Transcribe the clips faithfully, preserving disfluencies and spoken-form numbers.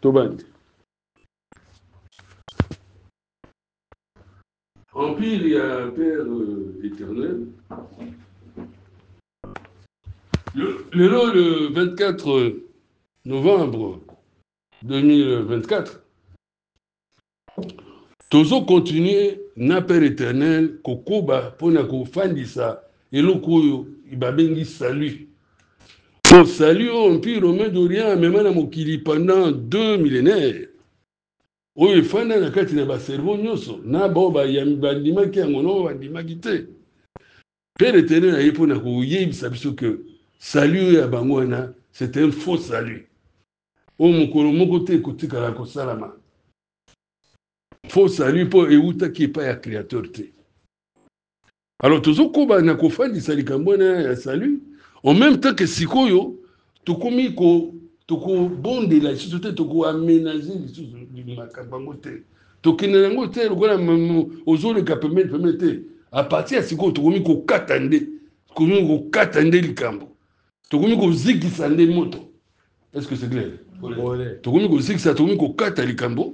Tobandi. Empire, il y a un Père euh, éternel. Le, le, le vingt-quatre novembre deux mille vingt-quatre, Tozo continuer na Père éternel kokoba pona kofandisa eloko oyo ibabengi salut. Pour salut au Empire romain d'Orient même na mokili pendant deux millénaires. Oyo fanda na kati na ba cerveau nyonso na bo ba yambandimaki yango no bandimaki te. Père éternel a yepona ko yebisa biso que salut ya bango na c'est un faux salut. O mokolo moko te kotikala ko salama. Faux salut pour euta qui pas ya créateur te. Alors tozo koba na kofandisa likambo na ya salut en même temps que sikoyo tokomi ko toko bonde la société toko aménager les makambo te. Tokina nango te lokola ozole ka permettre permettre à partir ya sikoyo tokomi ko katande tokomi ko katande likambo. Tokomi ko zikisa nde moto. Est-ce que c'est clair? Tokomi ko zikisa tokomi ko kata likambo.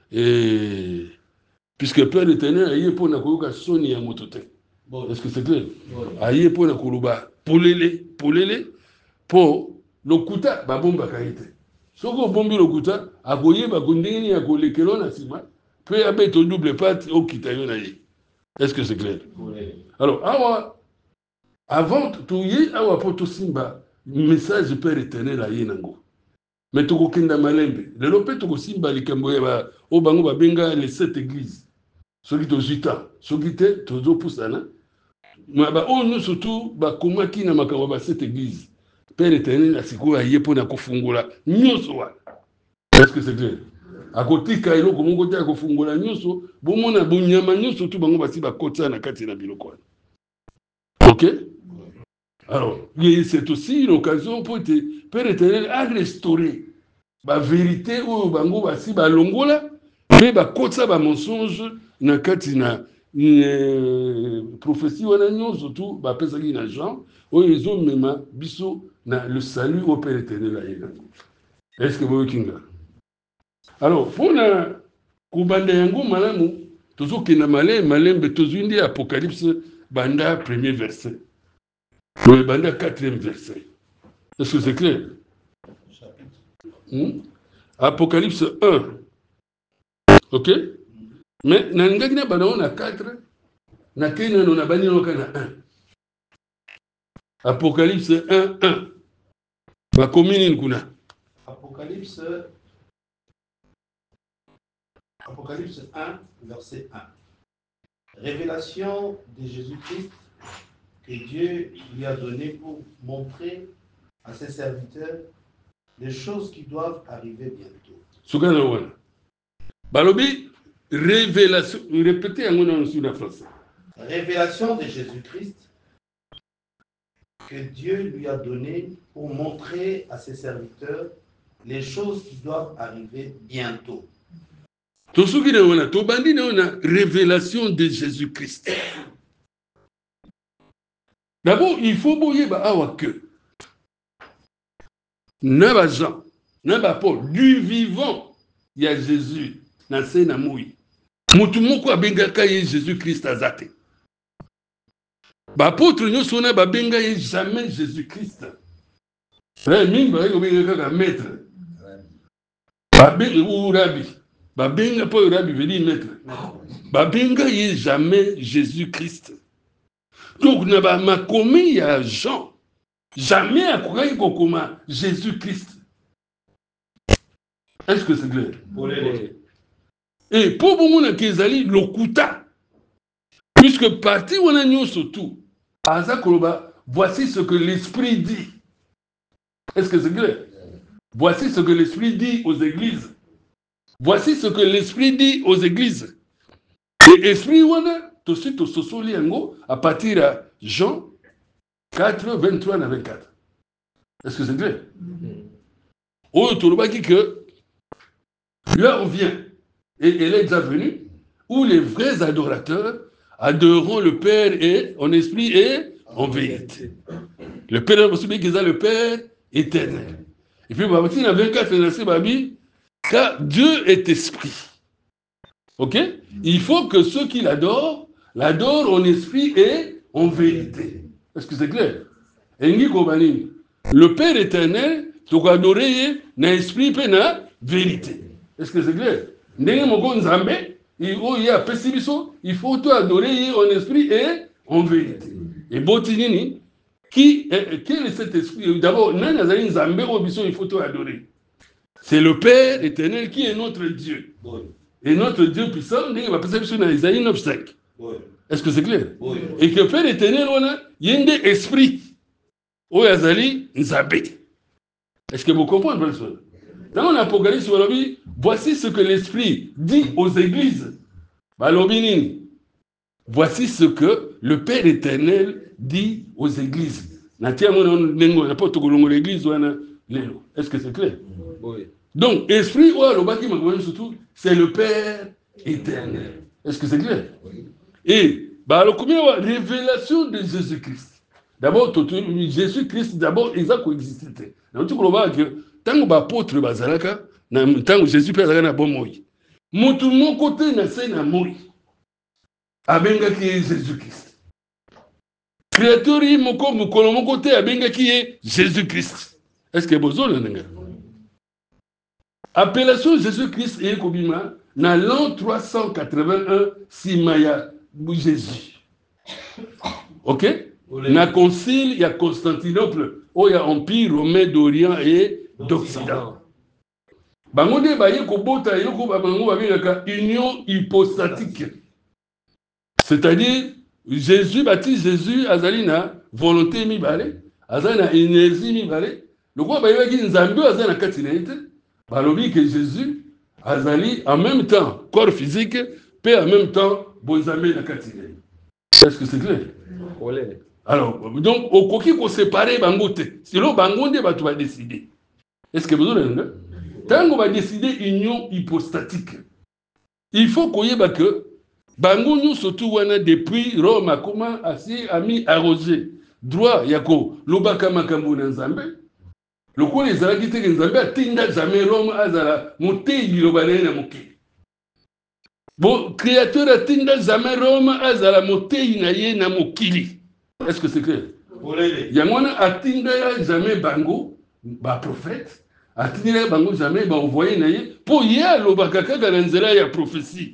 Et puisque Père éternel a yé pour na koyoka soni ya moto te. Est-ce que c'est clair? A yé pour na koloba polele polele pour lokuta babomba kaite. Soko bombi lokuta akoye ba kundeni ya kolekelo na sima peut abeto double pat au kitayo na yé. Est-ce que c'est clair? Alors awa avant tout yé awa poto simba message Père éternel a yé nango. Mais tu kenda malembe. Le lopé tu simba likambo ya o bango ba benga les sept églises. Soki to jita, soki te tozo pusana. Ma ba o nous surtout ba komaki na makambo ba sept églises. Père éternel na siko ya yepo na kofungula nyoso wa. Est-ce que c'est clair? A côté ka eloko mongo te kofungula nyoso, bomona bonyama nyoso tu bango basi ba kotsa na kati na biloko. OK? Alors, c'est aussi l'occasion pour te Père éternel à restaurer la vérité ou bango basi ba longola mais ba kotsa ba mensonge na kati na prophétie wana nyo surtout ba pesa ki na Jean o ezo mema biso na le salut au Père éternel a yena. Est-ce que vous kinga? Alors, pour na kubanda yango malamu tozo kena malé malembe tozindi Apocalypse banda premier verset. Le banda quatrième verset. Est-ce que c'est clair? Hmm? Apocalypse un. OK? Mais nangaki na bana on a quatre, na kena on a bani on a un. Apocalypse un un. Ba komini nkuna. Apocalypse Apocalypse un verset un. Révélation de Jésus-Christ que Dieu lui a donné pour montrer à ses serviteurs des choses qui doivent arriver bientôt. Sukana wana. Balobi révélation, répétez en mon sur la français. Révélation de Jésus-Christ que Dieu lui a donné pour montrer à ses serviteurs les choses qui doivent arriver bientôt. Tosuki na wana, tobandi na wana révélation de Jésus-Christ. D'abord, il faut boyer ba awa que Naba Jean, Naba Paul, du vivant, il y a Jésus, na se na moui. Mutu moko abengaka ye Jésus-Christ azate. Ba apôtre nyonso na ba benga ye jamais Jésus-Christ. Là mingi ba benga ka maître. Ba benga ou rabbi. Ba benga pas rabbi veut dire maître. Ba benga ye jamais Jésus-Christ. Donc na ba makomi ya Jean. Jamais à quoi il kokoma Jésus-Christ. Est-ce que c'est clair? Et pour vous mon kezali lokuta. Puisque parti on a nous surtout. Azakoloba, voici ce que l'esprit dit. Est-ce que c'est clair? Voici ce que l'esprit dit aux églises. Voici ce que l'esprit dit aux églises. Et esprit wana to sito sosoli yango à partir de Jean quatre, vingt-trois à vingt-quatre. Est-ce que c'est clair? Oh, tu vois que l'heure vient, et elle est déjà venue, où les vrais adorateurs adoreront le Père et en esprit et en vérité. Le Père, le Père éternel. Et puis, à partir de vingt-quatre, car Dieu est esprit. Ok? Il faut que ceux qui l'adorent, l'adorent en esprit et en vérité. Est-ce que c'est clair? Le Père éternel, tu dois adorer dans l'esprit et dans la vérité. Est-ce que c'est clair? Il faut tout adorer en esprit et en vérité. Et Botinini, qui est, quel est cet esprit? D'abord, il faut tout adorer. C'est le Père éternel qui est notre Dieu. Oui. Et notre Dieu puissant, il va passer sur Isaïe neuf cinq. Oui. Est-ce que c'est clair? Oui. Et que le Père éternel, il y a un esprit. Est-ce que vous comprenez? Dans l'Apocalypse, voici ce que l'esprit dit aux églises. Voici ce que le Père éternel dit aux églises. Est-ce que c'est clair? Oui. Donc, esprit, c'est le Père éternel. Est-ce que c'est clair? Oui. Et, bah, le révélation de Jésus-Christ. D'abord, Jésus-Christ, d'abord, il a coexisté. Donc, tu vois que, tant que l'apôtre Bazalaka, tant que Jésus-Christ a un bon mot, mon côté n'a pas de mot. Abenga qui est Jésus-Christ. Créateur, mon côté, abenga qui est Jésus-Christ. Est-ce que vous avez besoin? Appellation Jésus-Christ et Kobima, dans l'an trois cent quatre-vingt-un, Simaya, Jésus. Ok? Dans le concile, il y a Constantinople, où il y a Empire romain d'Orient et d'Occident. Bangonde baye kobota yoko babango babengaka union hypostatique. C'est-à-dire, Jésus baptise Jésus, azalina volonté mibale, azalina énergie mibale. Le quoi baye qui nzambe azalina katinete. Balobi que Jésus azali en même temps corps physique, puis en même temps bonzambe na katinete. Est-ce que c'est clair? Alors, donc, au coquille qu'on sépare bangote, sinon bangonde va tu vas décider. Est-ce que vous avez un tant qu'on va décider union hypostatique, il faut qu'on y ait que bangonde surtout depuis Rome comment assez ami arrosé droit yako lobaka makambo na nzambe le ko les ala kite nzambe atinda jamais Rome azala moteyi lobana na moke bon créateur atinda jamais Rome azala moteyi na ye na mokili. Est-ce que c'est clair? Yamona atinda jamais bango ba prophète atinda bango jamais ba envoyé na ye pour ya lobaka kaka na nzela ya prophétie.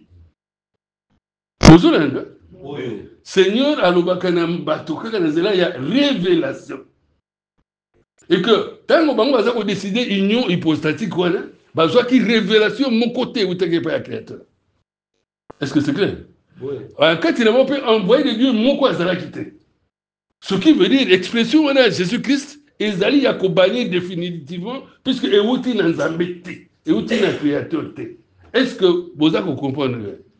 Seigneur alobaka na bato kaka na nzela ya révélation. Et que tant que bango baza ko décider union hypostatique wana bazwa ki révélation mon côté ou teke pa ya créateur. Est-ce que c'est clair? Oui. Quand il a pu envoyer de Dieu mon quoi azala quitté. Ce qui veut dire l'expression wana Jésus-Christ ezali ya ko bannir définitivement puisque euti na nzambe te, euti na créateur te. Est-ce que vous avez compris?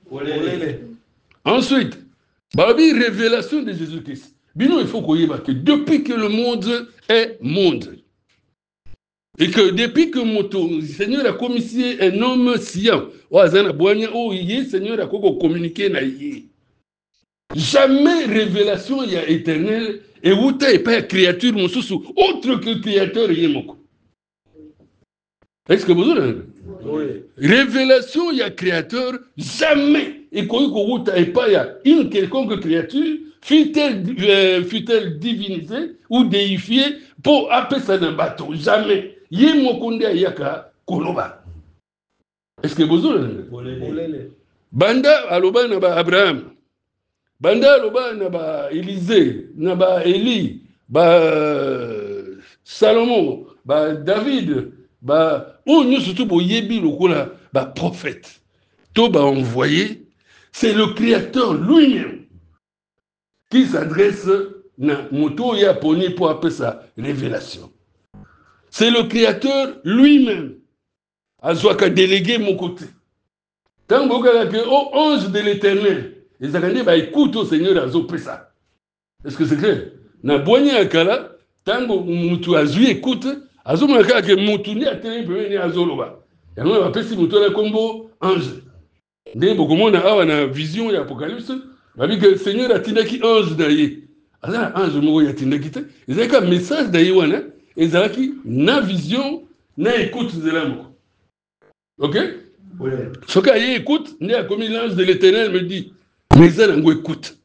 Ensuite, babi révélation de Jésus-Christ. Bino il faut qu'on y ait que depuis que le monde est monde et que depuis que le Seigneur a commissionné un homme sciant, le Seigneur a communiqué na yé. Jamais révélation y a éternelle et où t'as pas créature mon sous autre que créateur y moko. Est-ce que vous avez? Oui. Révélation y a créateur jamais et qu'on t'as pas y a une quelconque créature fut-elle euh, fut-elle divinisée ou déifiée pour appeler ça d'un bateau jamais. Yé mokonde yaka koloba. Est-ce que vous avez? Banda aloba na ba Abraham. Banda aloba na ba Élisée, na ba Élie, ba Salomon, ba David, ba ou nous surtout bo yebi lokola ba prophète. To ba envoyé, c'est le créateur lui-même qui s'adresse na moto ya poni pour appeler sa révélation. C'est le créateur lui-même. Azwaka délégué mon côté. Tant que au ange de l'éternel, les Akandé va écouter au Seigneur Azo Pessa. Est-ce que c'est clair? Na boigné akala, tant que mutu azui écoute, Azo maka que mutu ni atene pe ni Azo loba. Yango va pesi mutu na kombo ange. Ndé beaucoup monde a na vision ya Apocalypse, va dire que le Seigneur a tindaki ange daye. Azana ange mo ya tindaki te. Ils ont un message daye wana. Ezalaki na vision na écoute de l'amour. Ok? Oui. Ce qu'il y écoute, il y a comme l'ange de l'Éternel me dit, mais ça n'a écoute.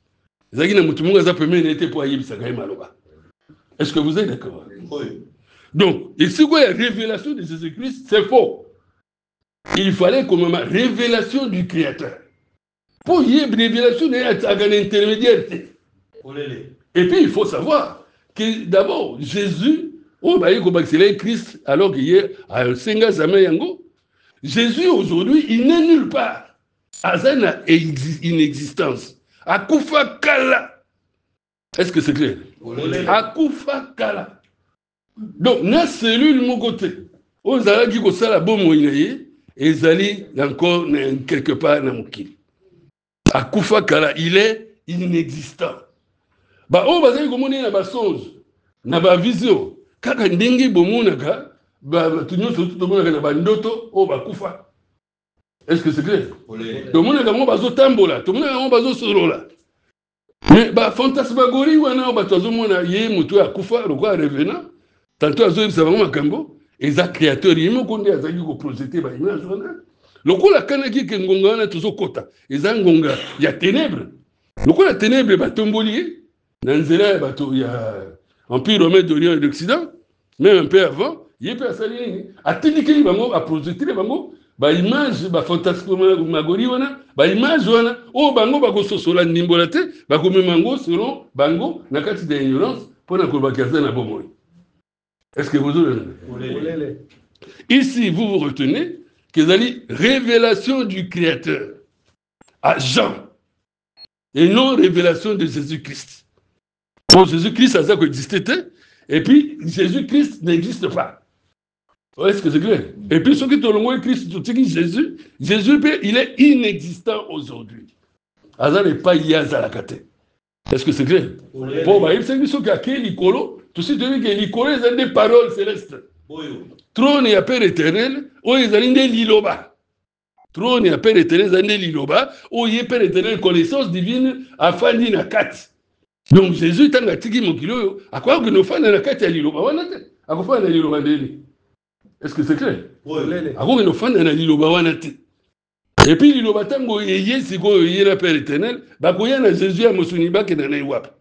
Est-ce que vous êtes d'accord? Oui. Donc, ici, quoi, la révélation de Jésus-Christ, c'est faux. Il fallait comme une révélation du Créateur. Pour y avoir une révélation, il y a un intermédiaire. Et puis, il faut savoir que d'abord, Jésus, on va dire que c'est Christ, alors qu'il y a un Senga Zame Yango. Jésus, aujourd'hui, il n'est nulle part. Azan a une existence. Akufa Kala. Est-ce que c'est clair? Akufa Kala. Donc, na cellule mon côté. On a dit que ça la bonne moyenne et ils allaient encore quelque part dans mon kili. Akufa Kala, il est inexistant. Bah, on va dire que mon est na songe, na ba vision. Kaka ndenge bomonaka, ba tunyo surtout bomonaka na ba ndoto, o ba kufa. Est-ce que c'est clair? Donc, on a dit que tambola, tout le monde a dit solola. Mais bah fantasmagorie wana on batozo mona yé mutu ya kufa le quoi revenant. Tantôt azo ça vraiment makambo et za créateur yimo konde azaki ko projeter ba image wana. Lokola kanaki ke ngonga wana tozo kota. Eza ngonga ya ténèbres. Lokola ténèbres ba tomboli na nzela ba to ya empire romain d'Orient et d'Occident, même un peu avant, yé pe asali nini atindiki bango a projeter bango ba image ba fantasmagorie wana ba image wana o bango ba ko sosola ndimbola te ba ko memango selon bango na kati de ignorance pour na ko ba kaza na bomoy. Est-ce que vous avez ici vous vous retenez que c'est la révélation du Créateur à Jean et non révélation de Jésus-Christ. Pour Jésus-Christ ça ça existait et puis Jésus-Christ n'existe pas. Est-ce que c'est clair? Et puis, ceux qui te l'ont Christ, Jésus, Jésus, il est inexistant aujourd'hui. Azar n'est pas Yazalakate. Est-ce que c'est clair? Bon, bah, il s'agit de ceux qui ont l'icolo, tout ce qui dit que l'icolo, ils ont des paroles célestes. Trône et Père éternel, où ils ont des liloba. Trône et Père éternel, ils ont des liloba, où il y a Père éternel, connaissance divine, afin d'y na kat. Donc, Jésus, tant que tiki mon kilo, à quoi que nos fans na kat ya liloba, à quoi faire na liloba d'eli? Est-ce que c'est clair? Oui. Avant que nous fassions un liloba wanate. Et puis liloba tango yeye siko yeye la Père éternel, ba koya na Jésus a mosuniba ke na naiwap.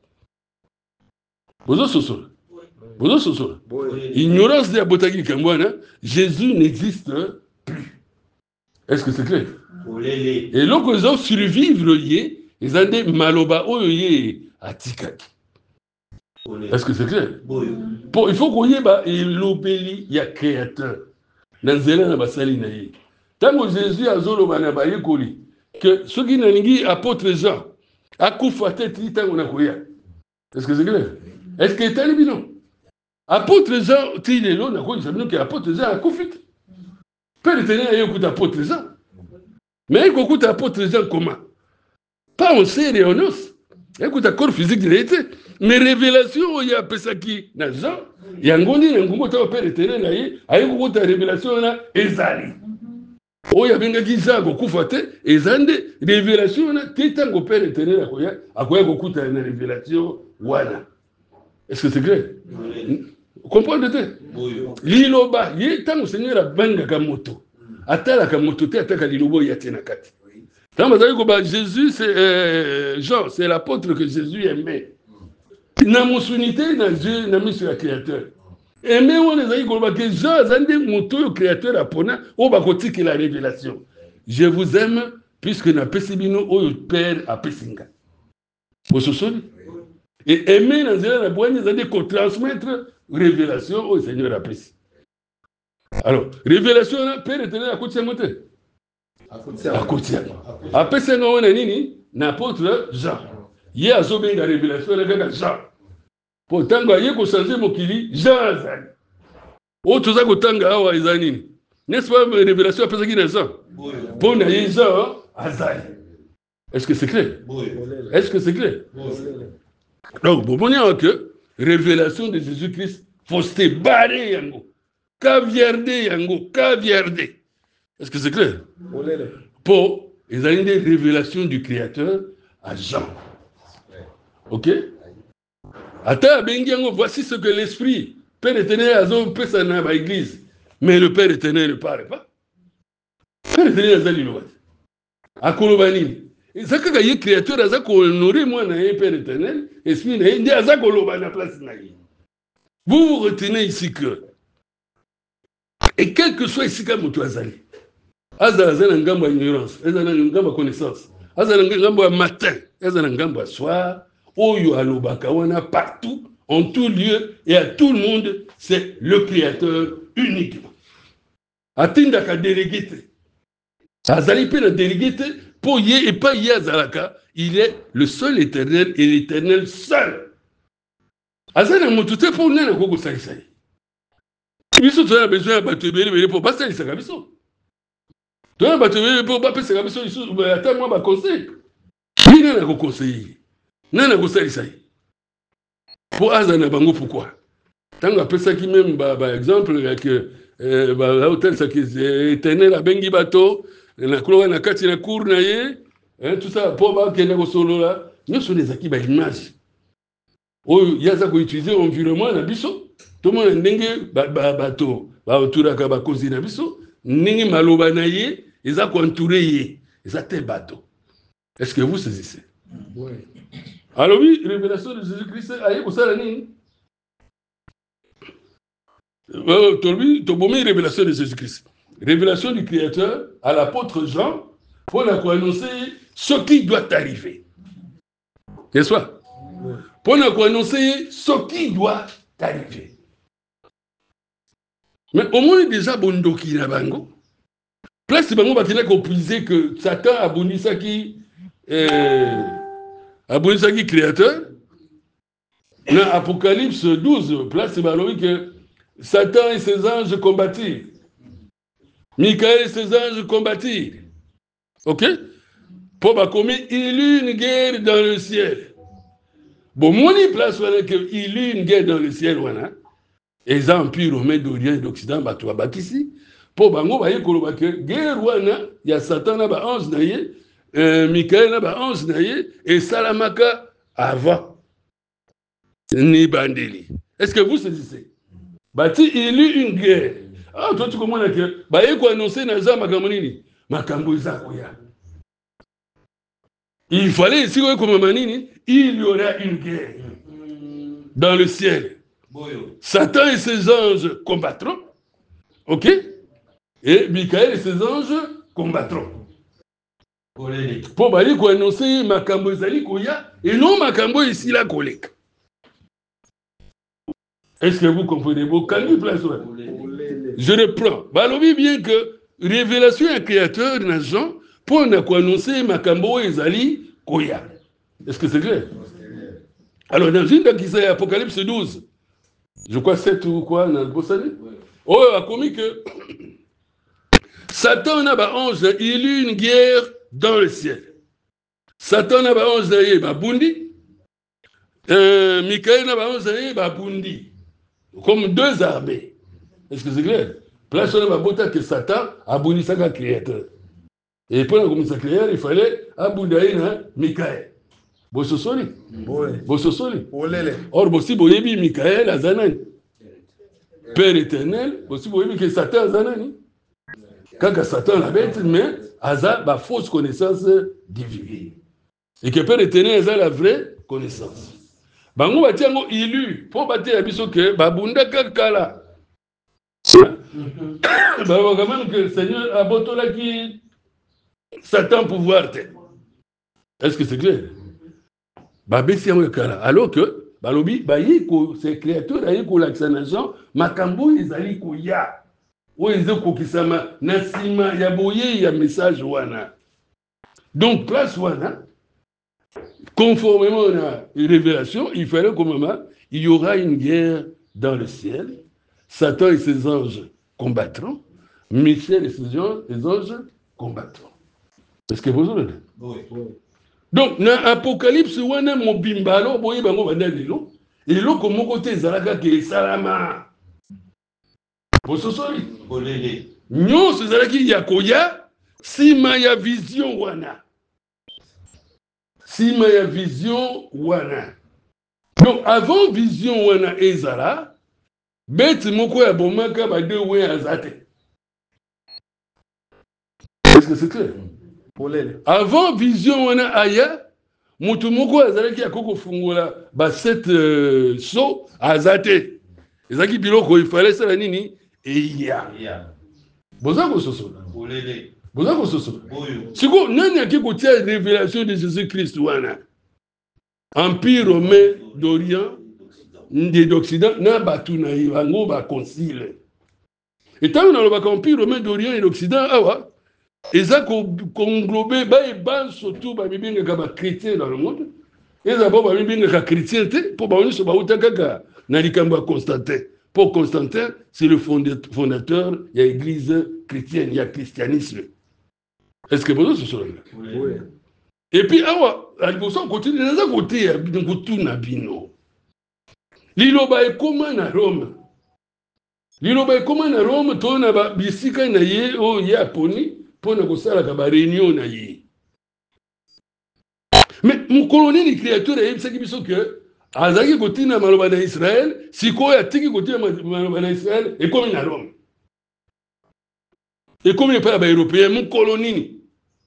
Bozo soso. Bozo soso. Ignorance de abotaki kambwana, Jésus n'existe plus. Est-ce que c'est clair? Et donc ils ont survivre yé, ils ont des maloba oye atikaki. Est-ce que c'est clair? Oui. Bon, il faut qu'on y ait l'obéli, il y a créateur. Dans Zélan, na basali na ye. Tant que Jésus a zolo bana ba yekoli, que ceux qui n'ont dit apôtre Jean, a koufate ti tant qu'on a koya. Est-ce que c'est clair? Est-ce que c'est non? Apôtre Jean, ti lelo na koya, sabino que apôtre Jean a koufite. Père éternel a écouté apôtre Jean. Mais il écoute apôtre Jean comment? Pas en série en os. Écoute, le corps physique de l'été. Mais révélation, il y a ça qui n'a Jean. Il y a un gondi, il y a un gondi, Père éternel, il y a un gondi, révélation, il y a Ezali. Oh, il y a un gondi, Jean, qui a et Zande, révélation, il y a un Père éternel, il y a un gondi, révélation, voilà. Est-ce que c'est clair? Vous comprenez? Liloba, il y a un Seigneur a banga kamoto. Atala kamoto, te ataka lilobo yatenakati. Jésus, c'est euh, Jean, c'est l'apôtre que Jésus aimait. Dans mon unité, dans Dieu, dans mis sur le Créateur. Aimer, on les a dit que Jean, c'est un créateur à Pona, on va continuer la révélation. Je vous aime, puisque na pesibino, au Père à Pesinga. Vous vous souvenez? Et aimer, dans la boîte, ils ont dit qu'on transmettre révélation au Seigneur à Pessi. Alors, révélation, Père éternel à côté de monter. Akotia. Apesa ngona nini na apôtre Jean. Ye azobe na révélation na kaka Jean. Po tanga ye ko changer mokili Jean azali. O toza ko tanga awa ezali nini? N'est-ce pas révélation apesa ki na Jean? Po na ye Jean azali. Est-ce que c'est clair? Est-ce que c'est clair? Donc bon on que révélation de Jésus-Christ faut se barrer yango. Caviarder yango, caviarder. Est-ce que c'est clair? Pour ils ont des révélations du Créateur à Jean. Ok? Attends, voici ce que l'Esprit, Père éternel, a fait dans l'église. Mais le Père éternel ne parle pas. père éternel azali loba akoloba nini eza kaka ye créateur aza kohonorer mwana ye père éternel esprit na ye nde aza koloba na place na ye. Vous vous retenez ici que et quel que soit ici comme moto azali azala azala ngambo ya ignorance azala ngambo ya connaissance azala ngambo ya matin azala ngambo ya soir oyo alobaka wana partout en tout lieu et à tout le monde, c'est le créateur uniquement. Atindaka délégué te azali pe na délégué te po ye et pas ye azalaka, il est le seul éternel et l'éternel seul. Azana moto te po nana koko salisa ye biso tozala besoin ya bato ebele ebele po basalisaka biso tozala bato ebele po bapesaka biso lisusu ata mwa baconseil ye nana koconseille ye nana kosalisa ye po aza na bango pourquoi ntango apesaki même baexemple yake baotelisaki éternel abengi bato na kuloka na kati na cour na ye tout ça po bakende kosolola nyonso ezalaki baimage oyo ye aza koutilize environnement na biso tomona ndenge bato baoturaka bakonzi na biso ndenge maloba na ye eza koentoure ye eza te bato. Est-ce que vous saisissez? Oui. Alors oui, révélation de Jésus-Christ aye kosala nini? Tolbi tobomi révélation de Jésus-Christ. Révélation du Créateur à l'apôtre Jean pour la annoncer ce qui doit arriver. N'est-ce pas? Pour la annoncer ce qui doit arriver. Mais au moins déjà bondoki na bango. Place bango bakina ko puiser que Satan a bondisa qui euh, a bondisa qui créateur. Dans Apocalypse douze, place balobi que Satan et ses anges combattirent. Michael et ses anges combattirent. OK? Pour bakomi, il y eut une guerre dans le ciel. Bon, mon place voilà que il y eut une guerre dans le ciel voilà. Les empires romains d'Orient et d'Occident battu bakisi. Pour bango baye koloba que guerre wana ya Satan na ba ange na ye, euh, Michael na ba ange na ye et Salamaka avant. Ni bandeli. Est-ce que vous saisissez? Bati il y eut une guerre. Ah, toi tu comprends que baye ko annoncer na za makambo nini? Makambo za koya. Il fallait ici comme nini, il y aura une guerre dans le ciel. Satan et ses anges combattront. OK? Et Michael et ses anges combattront. Pour baye ko annoncer makambo zali koya et non makambo ici la koleka. Est-ce que vous comprenez? Vous calmez place. Je reprends. Balobi bien que révélation à créateur na Jean pour annoncer makambo ezali koya. Est-ce que c'est clair? Alors dans une qui c'est Apocalypse douze. Je crois sept ou quoi dans le Bossani. Oh, a commis que Satan n'a pas ange, il y eut une guerre dans le ciel. Satan n'a pas ange d'ailleurs, bah bundi. Euh, Michael n'a pas ange d'ailleurs, bah bundi. Comme deux armées. Est-ce que c'est clair? Place on a pas que Satan a bundi sa créateur. Et pour comme sa créateur, il fallait aboudaï na Michael. Bossosoli. Bossosoli. Or bossi boyebi Michael azanani. Père éternel, bossi boyebi que Satan azanani. Quand Satan la bête, mais aza ba fausse connaissance divine. Et que Père éternel a la vraie connaissance. Bango batiango ilu pour battre la biso que babunda kakala. Bah quand même que le Seigneur a botola qui Satan pouvoir. Est-ce que c'est clair? Babesiango kala. Alors que balobi bayiko c'est créateur ayiko l'accent makambo ezali ko ya. Oyezo kisama nasima ya boye ya message wana. Donc place wana conformément à la révélation, il fallait qu'au moment il y aura une guerre dans le ciel. Satan et ses anges combattront. Michel et ses anges, les anges combattront. Est-ce que vous avez? Oui. Donc dans l'Apocalypse, on a mon bimbalo, boye bango bandalilo, et l'eau comme mon côté zalaka ke salama. Bososoli. Olele. Nyo se zalaki yakoya, si maya vision wana. Si maya vision wana. Donc avant vision wana ezala, bête moko ya bomaka ba de we azate. Est-ce que c'est clair? Avant vision wana aya mutu moko azalaki akoko fungola ba sept euh, so azate ezaki biloko il fallait ça nini eya boza ko sosola bolele boza ko sosola siko nani akikotia révélation de Jésus-Christ wana empire romain d'Orient d'Occident na batu na bango ba concile et tant on a le empire romain d'Orient et d'Occident awa eza conglobé ba e ban surtout ba bibinga ka ba chrétien dans le monde eza ba ba bibinga ka chrétien te pour ba oni so ba utaka na likambo ya Constantin. Pour Constantin, c'est le fondateur de l'église chrétienne, il y a christianisme. Est-ce que vous savez ce oui. Et puis, awa, on continue, dans un côté, il y a tout nabino. Liloba est comment à Rome? Liloba est comment à Rome? Toi, on a bisika na ye, oh, ya poni, pour na kosala ka ba réunion na ye. Mais mon colonel de créature est ce qui dit que azaki kotina maloba na Israël, sikoyo atiki kotina maloba na Israël, et comme na Rome. Et comme il n'y a pas d'Européens, mon colonie.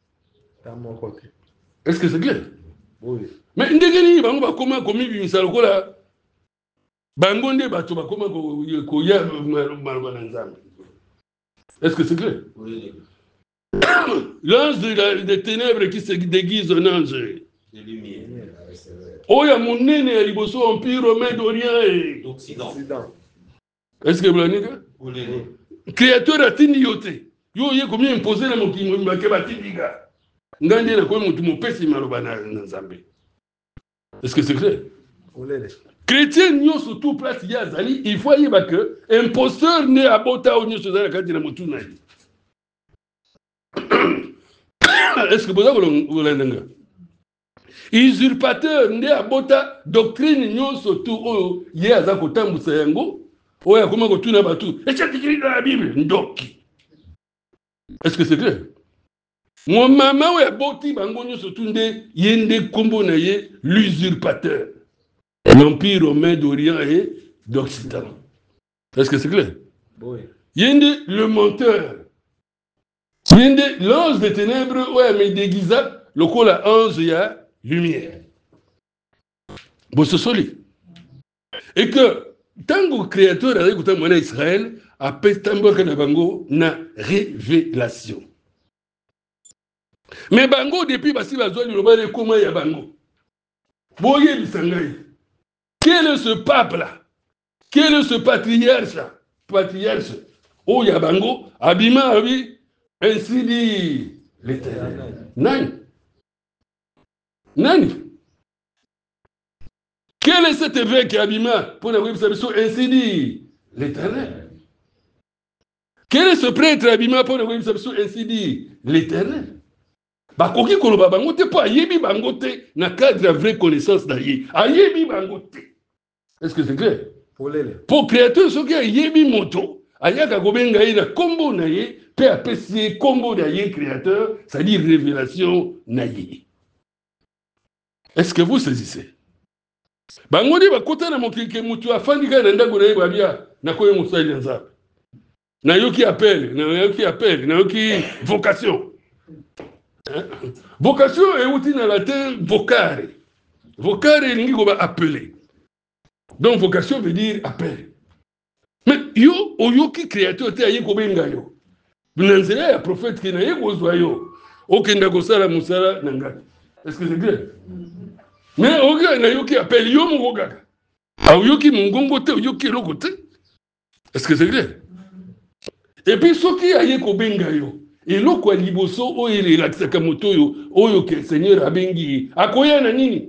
Est-ce que c'est clair? Oui. Mais ndegeni bango ba koma komi bimisalo kola bango nde bato ba koma ko ya maloba na Nzambe. Est-ce que c'est clair? Oui. L'ange des ténèbres qui se déguise en ange. De lumière. Oh, il y a mon nez, il y a l'Iboso, empire romain d'Orient et d'Occident. Est-ce que vous l'avez dit? Créateur a tini yote. Yo, il y a combien imposé dans mon qui m'a bâti diga. Ngandé na quoi mon tout mon père c'est malobana dans Zambé. Est-ce que c'est clair? Chrétien nyo surtout place il y a Zali, il faut y avoir que imposteur né à Bota ou nyo sur la carte de la motu na. Est-ce que vous l'avez dit? Usurpateur nde abota doctrine nyonso tu oyo ye aza kotambusa yango oyo akoma kotuna batu echatikiri dans la Bible ndoki. Est-ce que c'est clair? Mon maman oyo aboti bango nyonso tu nde ye nde kombo na ye l'usurpateur, l'empire romain d'Orient et d'Occident. Est-ce que c'est clair? Oui. Ye nde le menteur, ye nde l'ange des ténèbres oyo me déguisa lokola ange ya lumière. Bon, c'est solide. Et que, tant que le créateur a écouté mon Israël, a pétambo que bango na révélation. Mais bango, depuis, basi bazoa du loba de comment ya bango. Boye bisangai. Quel est ce pape-là? Quel est ce patriarche? Patriarche. Oh, ya bango, abima, abi, ainsi dit l'Éternel. Nani? Nani? Quel est cet évêque Abima pour la révélation ainsi dit l'Éternel? Quel est ce prêtre Abima pour la révélation ainsi dit l'Éternel? Bakoki koloba bangote pas yebi bangote na cadre de vraie connaissance d'ailleurs. Ayebi bangote. Est-ce que c'est clair? Pour créateur ce qui a yebi moto, ayaka kobenga ina kombo na ye, pe apesi kombo na ye créateur, c'est-à-dire révélation na ye. Est-ce que vous saisissez? Bangodi bakota na mokike mutu afandika na ndako na yeba bia na koye musali nzaba. Na yoki appel, na yoki appel, na yoki vocation. Hein? Vocation est outil dans latin vocare. Vocare lingi ko ba appeler. Donc vocation veut dire appel. Mais yo oyoki créateur te ayi ko benga yo. Binanzela ya prophète ki na ye ko zwa yo. Okenda ko sala musala na ngati. Est-ce que c'est clair? Mais au gars, il y a qui appelle yo mon gars. Ah, yo qui mon gongote, yo qui logote. Est-ce que c'est clair? Et puis, ce qui a yé ko benga yo, et lo kwa liboso, o yé la tsakamoto yo, o yo ke Seigneur a bengi, akoya na nini?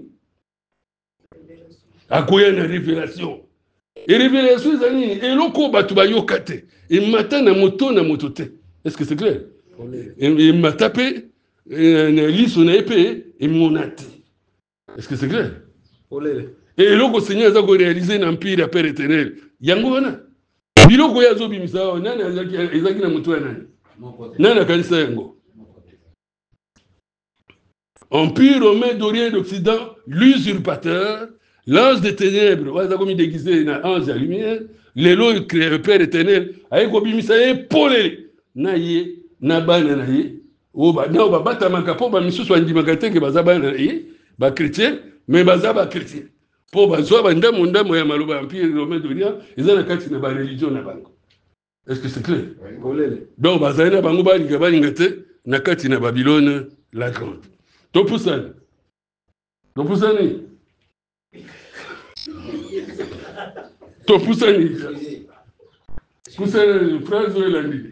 Akoya na révélation. Et révélation, c'est nini? Et lo ko batu ba yo kate. Et mata na moto na motote. Est-ce que c'est clair? Et m'a tapé, et liso na épée, et mon ati. Est-ce que c'est clair? Et loko Seigneur a réalisé un empire à Père éternel. Yango wana. Biloko ya zo bimisa nani azaki ezaki na mutu nani? Nani akanisa yango? Empire romain d'Orient et d'Occident, l'usurpateur, l'ange des ténèbres, waza komi déguisé na ange à lumière, lelo le Père éternel, ayeko bimisa ye polele na ye na bana na ye, o ba na ba batamaka po ba misusu andimaka te ke baza bana e ba chrétien mais baza ba chrétien po bazwa bandamo ndamo ya maloba empire romain d'orient eza na kati na ba religion na bango. Est-ce que c'est clair? Donc bazali na bango balinga balinga te na kati na Babylone la grande. Topusani topusani topusani pusani phrase oelandi.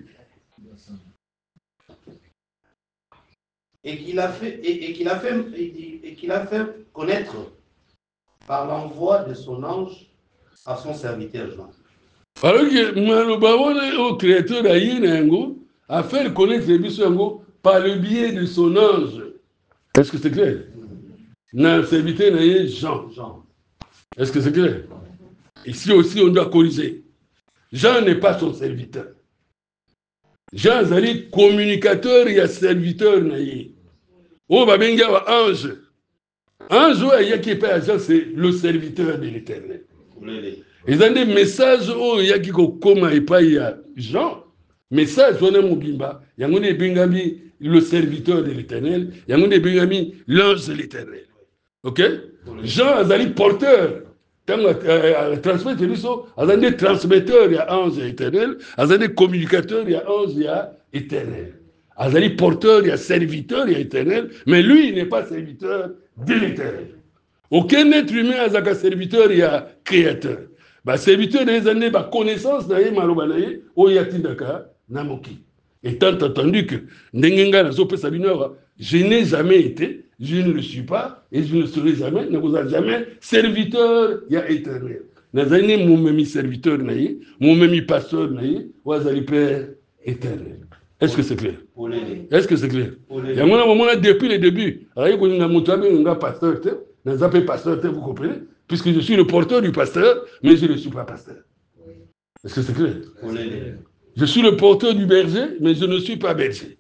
Et qu'il a fait et, et qu'il a fait et qu'il a fait connaître par l'envoi de son ange à son serviteur Jean. Alors que maloba wana au créateur ayi na yango a fait connaître biso yango par le biais de son ange. Est-ce que c'est clair? Na serviteur na ye Jean. Jean. Est-ce que c'est clair? Ici aussi on doit corriger. Jean n'est pas son serviteur. Jean azali communicateur et serviteur na ye. Oh babenga wa ange. Ange ayaki pa Jean c'est le serviteur de l'Éternel. Ils ont des messages oh yaki ko koma epai ya Jean. Message wana mobimba yango ne bengami le serviteur de l'Éternel, yango ne bengami l'ange de l'Éternel. OK? Jean azali porteur. Tant que transmettre biso azali transmetteur ya ange éternel, azali communicateur ya ange ya éternel. Azali porteur ya serviteur ya éternel, mais lui il n'est pas serviteur de l'Éternel. Aucun être humain azaka serviteur ya créateur. Ba serviteur des années ba connaissance na ye maloba na ye o yatindaka na moki. Étant entendu que ndengenga na zopesa bino je n'ai jamais été, je ne le suis pas et je ne serai jamais, ne vous a jamais serviteur ya éternel. Nazani mon même serviteur na ye, mon même pasteur na ye, ou azali père éternel. Est-ce que c'est clair? Est-ce que c'est clair? Il y a un moment depuis le début, alors que nous avons un pasteur, nous avons un pasteur, vous comprenez? Puisque je suis le porteur du pasteur, mais je ne suis pas pasteur. Est-ce que c'est clair? Je suis le porteur du berger, mais je ne suis pas berger.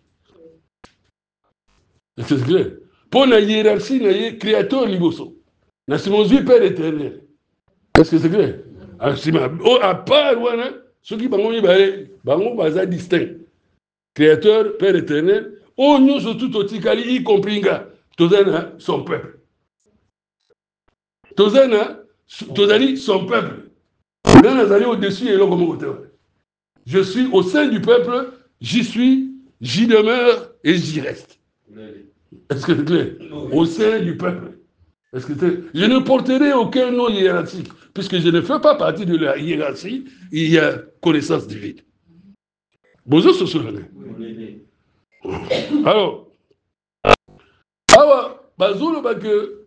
Est-ce que c'est clair? Pour la hiérarchie, il y a créateur liboso. Nous sommes huit pères éternels. Est-ce que c'est clair? À part, ceux qui sont distincts. Créateur, Père éternel, oh nous surtout au Tikali, y compris Tozana, son peuple. Tozana, Tozali, son peuple. Là, nous allons au-dessus et l'autre. Je suis au sein du peuple, j'y suis, j'y demeure et j'y reste. Est-ce que c'est clair? Au sein du peuple. Est-ce que c'est... Je ne porterai aucun nom hiérarchique, puisque je ne fais pas partie de la hiérarchie, il y a connaissance divine. Bonjour, ce soir. Alors, alors, bazolo que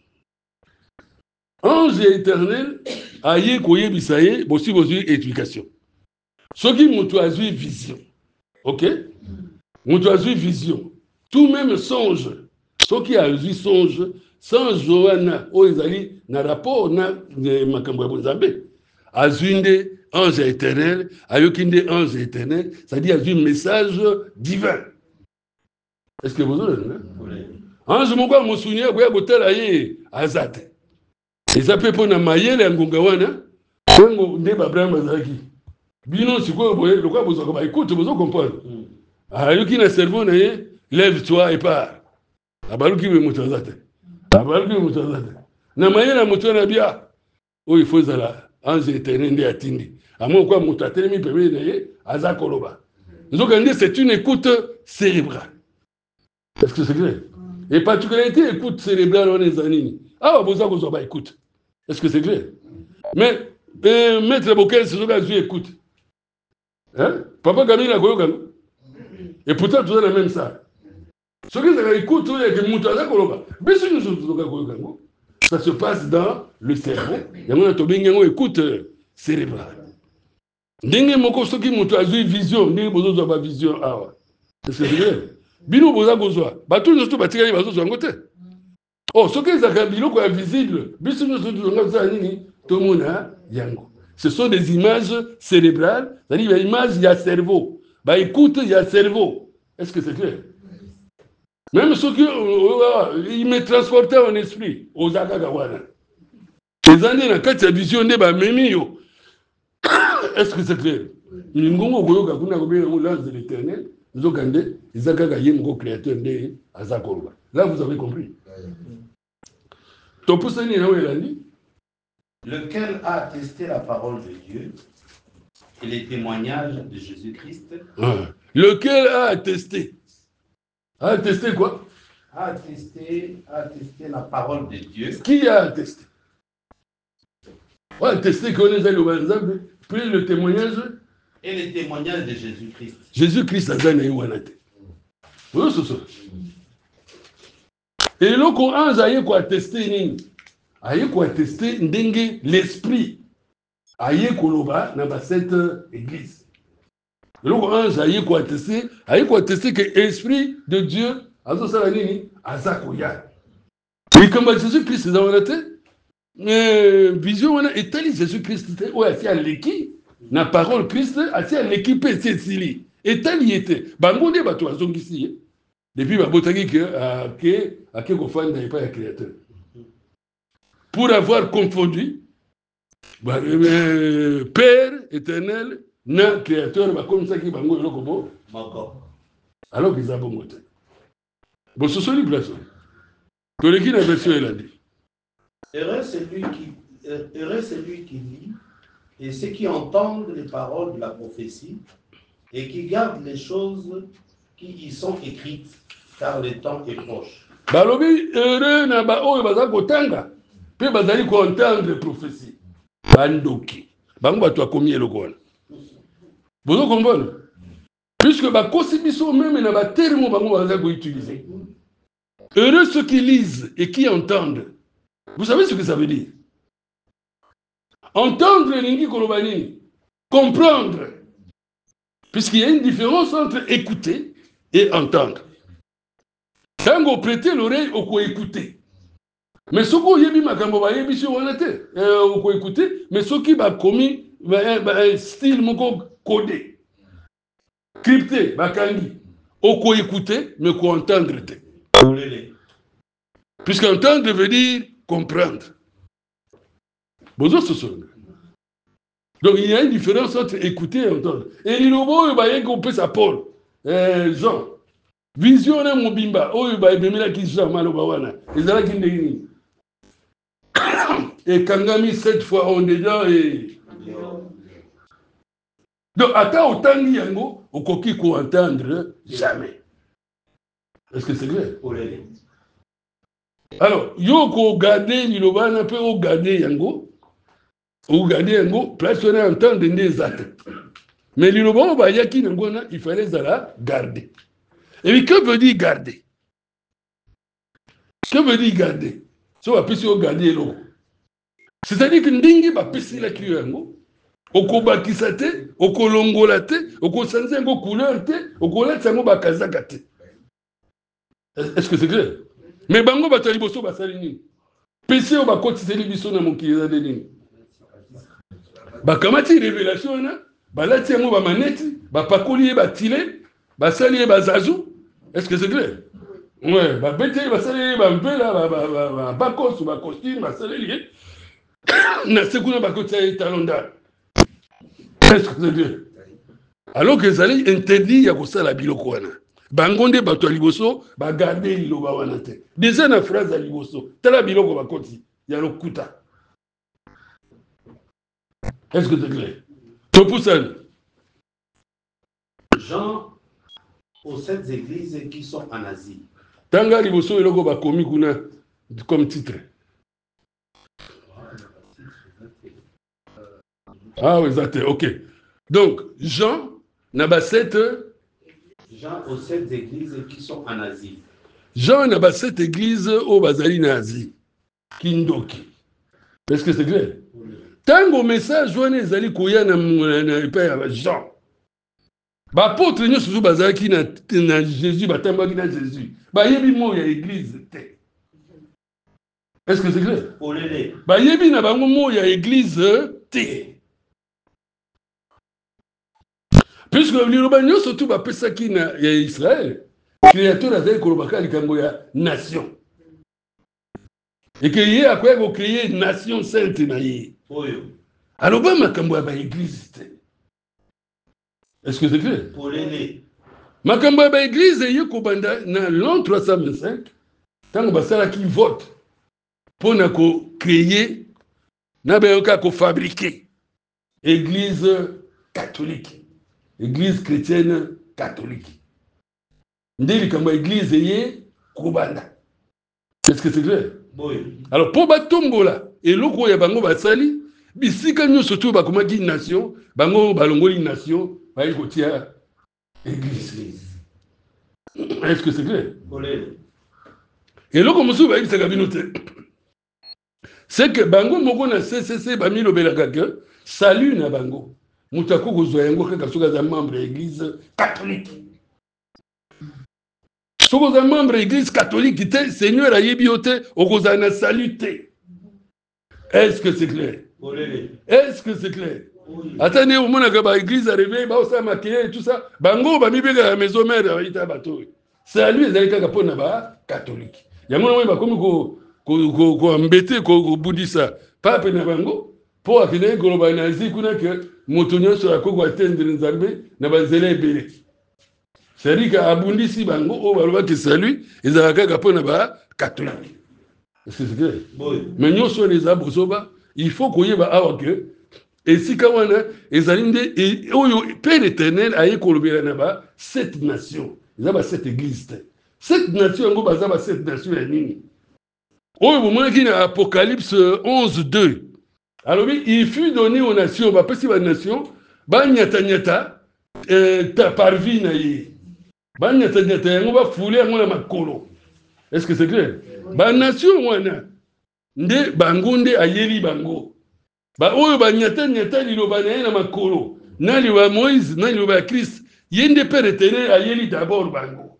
ange éternel, aïe koye bisaye, bossi bossi éducation. Ce qui m'ont vu vision, ok? M'ont vu vision. Tout même songe, ce qui a vu songe, songe wana, o ezali na rapport na makambo ya bonzambe. Azunde ange éternel, ayokinde ange éternel, c'est-à-dire a un message divin. Est-ce que vous avez vu? Ange moko mo souvenir ko ya botala ye azate. Eza pe pona mayele ngonga wana, ngo nde ba Abraham azaki. Bino siko boye lokwa bozoko ba écoute bozo comprendre. Ayoki na cerveau na ye, lève-toi et pars. Abaluki we moto azate. Abaluki we moto azate. Na mayele moto na bia. O il faut zala ange éternel nde atindi. Amo kwa moto atelemi pebe na ye azakoloba. Nzokande c'est une écoute cérébrale. Est-ce que c'est clair? Et particularité écoute cérébrale on est zanini. Ah boza bozo ba écoute. Est-ce que c'est clair? Mais euh, maître Bokel c'est ça que écoute. Hein? Papa Camille a koyoka. Et pourtant tout la même ça. Ce que ça écoute il y a que mutaza koloba. Mais si nous sommes koyoka. Ça se passe dans le cerveau. Il y a un tobengo écoute cérébrale. Ndenge moko soki mutu azui vision, ndenge bozo zo ba vision awa. Est-ce que c'est clair? Bino boza kozwa bato nyonso batikali bazozwa yango te. Oh soki ezaka biloko ya visible biso nyonso tozonga kozala nini tomona yango. Ce sont des images cérébrales, c'est-à-dire des images ya cerveau, ba écoute ya cerveau. Est-ce que c'est clair? Même soki il me transportait en esprit ozaka kawana. Ezande na kati ya vision nde ba memi yo. Est-ce que c'est clair? Ningongo koyoka kuna kobenga l'ange de l'Éternel. nzokande ezakaka ye moko créateur nde aza koloba. Là vous avez compris. Topusani na welandi. Lequel a attesté la parole de Dieu et les témoignages de Jésus-Christ. Ah. Lequel a attesté? A attesté quoi? A attesté, a attesté la parole de Dieu. Qui a attesté? A attesté qu'on est allé au Banzab, puis le témoignage. Et les témoignages de Jésus-Christ. Jésus-Christ a donné une wanate. Oui, c'est ça. Et là, quand on a quoi attester, a quoi attester ndenge l'esprit a koloba dans cette église. Et là, quand on a quoi attester, a quoi attester que l'esprit de Dieu a ça nini azakoya. Et comme Jésus-Christ est dans la tête, mais vision on a étalé Jésus-Christ ou a fait l'équipe na parole Christ a fait l'équipe c'est sili étalé était bangonde bato azongisi depuis babotaki que que à que kofanda n'est pas un créateur pour avoir confondu bah, euh, Père éternel na créateur bah comme ça qui bango eloko bo alors qu'ils ont bon bon ce sont les places que l'équipe la version elle a dit. Heureux celui qui, heureux celui qui lit et ceux qui entendent les paroles de la prophétie et qui gardent les choses qui y sont écrites, car le temps est proche. Balobi heureux na ba oyo baza kotanga pe bazali ko entendre prophétie. Bandoki. Bango bato akomi eloko wana. Bozo comprendre? Puisque ba kosibiso même na ba terme bango baza ko utiliser. Heureux ceux qui lisent et qui entendent. Vous savez ce que ça veut dire? Entendre l'ingi kolobani, comprendre. Puisqu'il y a une différence entre écouter et entendre. Quand on prête l'oreille, on peut écouter. Mais ce qu'on yebi makambo ba yebi sur on était, on peut écouter, mais ce qui va commis un style moko codé, crypté, bakangi, on peut écouter, mais qu'on entendre. Puisqu'entendre veut dire comprendre. Bonjour, ce sont. Donc il y a une différence entre écouter et entendre. Et il y a un peu sa Paul, Jean. Vision na mobimba, oh bah bemela ki Jean maloba wana. Ezala ki ndeni. Et kangami sept fois on dedans et donc attends autant yango okoki ko entendre jamais. Est-ce que c'est clair? Alors, yo ko garder liloba na pe o garder yango. O garder yango, place on entendre des actes. Mais liloba ba yaki nango na il fallait zala garder. Et puis que veut dire garder? Que veut dire garder? So va pesi o garder lo. C'est-à-dire que ndingi ba pesi la ki yango. Oko bakisa te, oko longola te, oko sanze yango couleur te, oko la tsango ba kazaka te. Est-ce que c'est clair? Mais bango batali boso basali nini? Pesi o bakotiseli biso na mokili za nini? Bakamati révélation na, balati yango ba maneti, bapakoli batile, basali bazazu. Est-ce que c'est clair? Ouais, babete basali ba mpela ba ba ba bakos ba costume basali na sekuna bakotisa talonda. Est-ce que c'est clair? Alors que zali interdit ya kosala biloko wana. Bangonde bato liboso ba garder liloba wana te. Déjà na phrase à liboso, tala biloko bakoti ya lokuta. Est-ce que c'est clair? Topusani. Jean aux sept églises qui sont en Asie. Tanga liboso eloko bakomi kuna comme titre. Ah oui, ça OK. Donc Jean n'a pas sept Jean aux sept églises qui sont en Asie. Jean n'a pas sept églises au Bazali en Asie. Kindoki. Est-ce que c'est clair? Tango message on est allé koya na na Jean. Ba apôtre nous sous bazaki na na Jésus batamba ki na Jésus. Ba yebi mo ya église te. Est-ce que c'est clair? Olele. Ba yebi na bango mo ya église te. Puisque l'urbanio surtout ba pesa ki na ya Israël, créateur azali kolobaka likambo ya nation. Et que yé a quoi ko créer nation sainte na yé. Oyo. Alors ba makambo ya ba église te. Est-ce que c'est clair? Olele. makambo ya baeglize eye kobanda na l'an trois cent vingt-cinq ntango basalaki vote mpo na kocreye na bayoka kofabrike église catholique église chrétienne catholique nde likambo ya église eye kobanda. Est-ce que c'est clair? Oui. Alors mpo batombola eloko oyo ya bango basali bisika nyonso to bakomaki nation bango balongoli nation bayi kotia église. Est-ce que c'est clair? eloko mosusu bayebisaka bino te c'est que bango moko na C C C bamilobelaka ke salut na bango moto akoki kozwa yango kaka soki aza membre ya église catholique. soki oza membre ya église catholique te seigneur ayebi yo te okozala na salut te. Est-ce que c'est clair? Est-ce que c'est clair? Ata ne omonaka baéglise areveille baosala makeye et tout ça bango bamibekaka maison mère bayita bato salut ezali kaka mpo na bacatholique. yango na moi bakomi koambete kobundisa pape na bango mpo akendeki koloba na asie kuna ke moto nyonso akoki koatendre nzambe na banzela ebele. C'est-à-dire qu'abundisi bango oyo balobaki salut ezalaka kaka mpo na bacatholique. C'est clair? Mais nyonso wana eza bozoba il faut koyeba awa ke esika wana ezali nde oyo père éternel aye kolobela na ba sept nations eza ba sept église te. Sept nations yango baza ba sept nations ya nini oyo bomonaki na Apocalypse onze deux alobi il fut donné aux nations bapesi banation banyatanyata parvi na ye banyatanyata yango bafule yango na makolo. Est-ce que c'est clair? Banation wana nde bango nde ayeli bango ba oyo banyatanyata liloba na ye na makolo na liloba Moïse na liloba ya Christ ye nde père éternel ayeli d'abord bango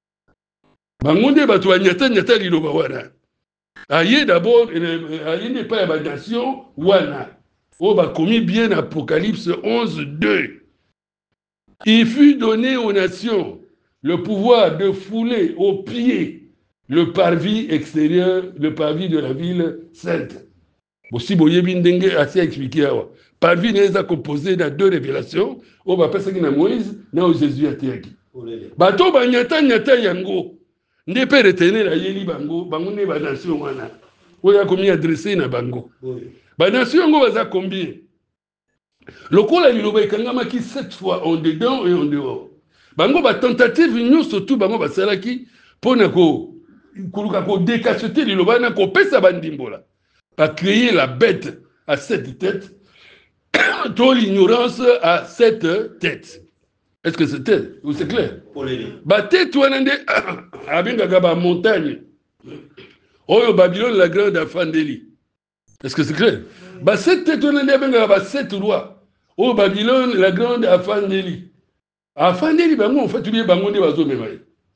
bango nde bato banyatanyata liloba wana aye d'abord aye nde pa ya banation wana oyo bakomi bien Apocalypse onze deux. Il fut donné aux nations le pouvoir de fouler aux pieds le parvis extérieur, le parvis de la ville sainte. Si vous avez assez expliqué, parvis n'est composé de deux révélations. On va passer à Moïse, na Jésus a été. Bato ba nyata nyata yango. Ne père éternel a yeli bango, bango ne ba nation wana. Oya komi adressé na bango. Ba nation yango baza combien? Lokola liloba ekangama ki sept fois en dedans et en dehors. Bango ba tentative nyonso surtout bango ba salaki pona ko koluka ko décacheter liloba na ko pesa bandimbola. Pas créer la bête à sept têtes, toi l'ignorance à sept têtes. Est-ce que c'était ou c'est clair? Ba tête wana nde abengaka ba montagne. Oyo Babylone la grande afandeli. Est-ce que c'est clair? Ba sept têtes wana nde abengaka ba sept rois. Oyo Babylone la grande afandeli. Afandeli bango en fait tu bango nde bazo memaye.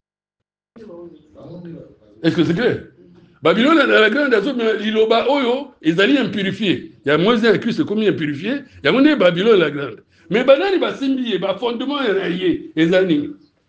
Est-ce que c'est clair? Babylone la grande azo liloba oyo ezali impurifié. Il y a moins un Christ comme impurifié. Il y a moins Babylone la grande. Mais banani basimbi ba fondement eraye ezali.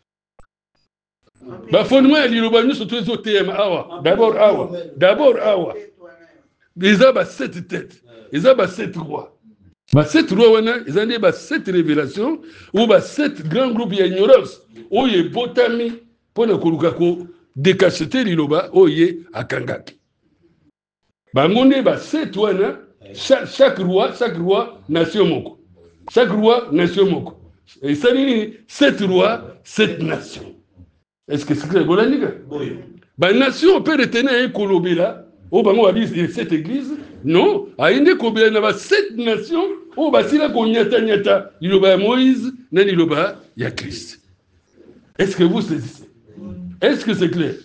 Ba fondement ya liloba ñu surtout zo T M awa. D'abord awa. D'abord awa. Eza ba sept têtes. Eza ba sept rois. Ba sept rois wana ezali ba sept révélations ou ba sept grands groupes ya ignorance. Oye botami pona koluka ko décacheter liloba oye akangaki. Bango nde ba sept wana chaque, chaque roi, chaque roi nation moko. Chaque roi nation moko. Et ça dit sept rois, sept nations. Est-ce que c'est clair? Oui. Ba nation peut retenir kolobela o bango abi cette église non, ainde kobela na ba sept nations o basila ko nyata nyata liloba ya Moïse na liloba ya Christ. Est-ce que vous saisissez? Est-ce que c'est clair?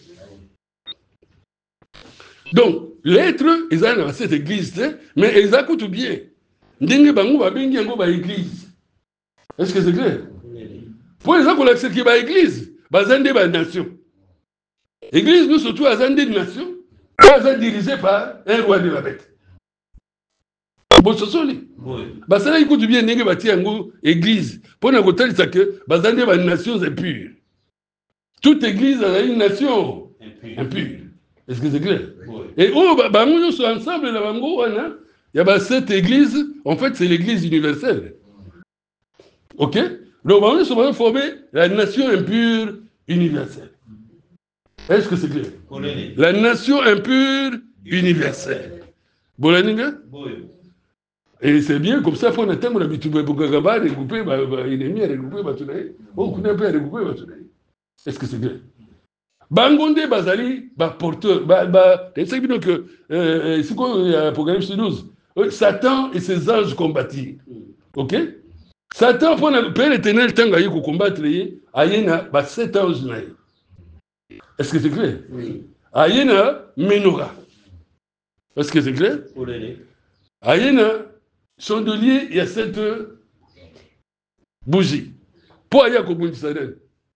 Donc, l'être, ils ont dans cette église, mais ils écoutent bien. Ndenge bango ba bengi yango ba église. Est-ce que c'est clair? Pour les gens qui l'acceptent qui ba église, ba zande ba nation. Église nous surtout à zande nation, pas dirigée par un roi de la bête. Bon sosoli. Ba ça écoute bien ndenge ba ti yango église. Pour na kotalisa que ba zande ba nations impures. Toute église a une nation impure. Est-ce que c'est clair? Oui. Et oh, bah, nous sommes ensemble, là, il y a cette église, en fait, c'est l'église universelle. Ok? Donc, on va former la nation impure universelle. Est-ce que c'est clair? La nation impure universelle. Bolaninga? Et c'est bien, comme ça, il faut attendre l'habitude pour Kagaba, regrouper, l'ennemi, regrouper, on connaît pas regrouper. Est-ce que c'est clair? Bangonde Bazali, porteur, c'est ça que c'est quoi Apocalypse douze? Satan et ses anges combattirent. Ok? Satan, pour le Père éternel, tant qu'il a combattre, il y a sept anges. Est-ce que c'est clair? Oui. Il y a Menorah. Est-ce que c'est clair? Oui. Il y a chandelier, il y a sept bougies. Pour aller à Kobundisaren.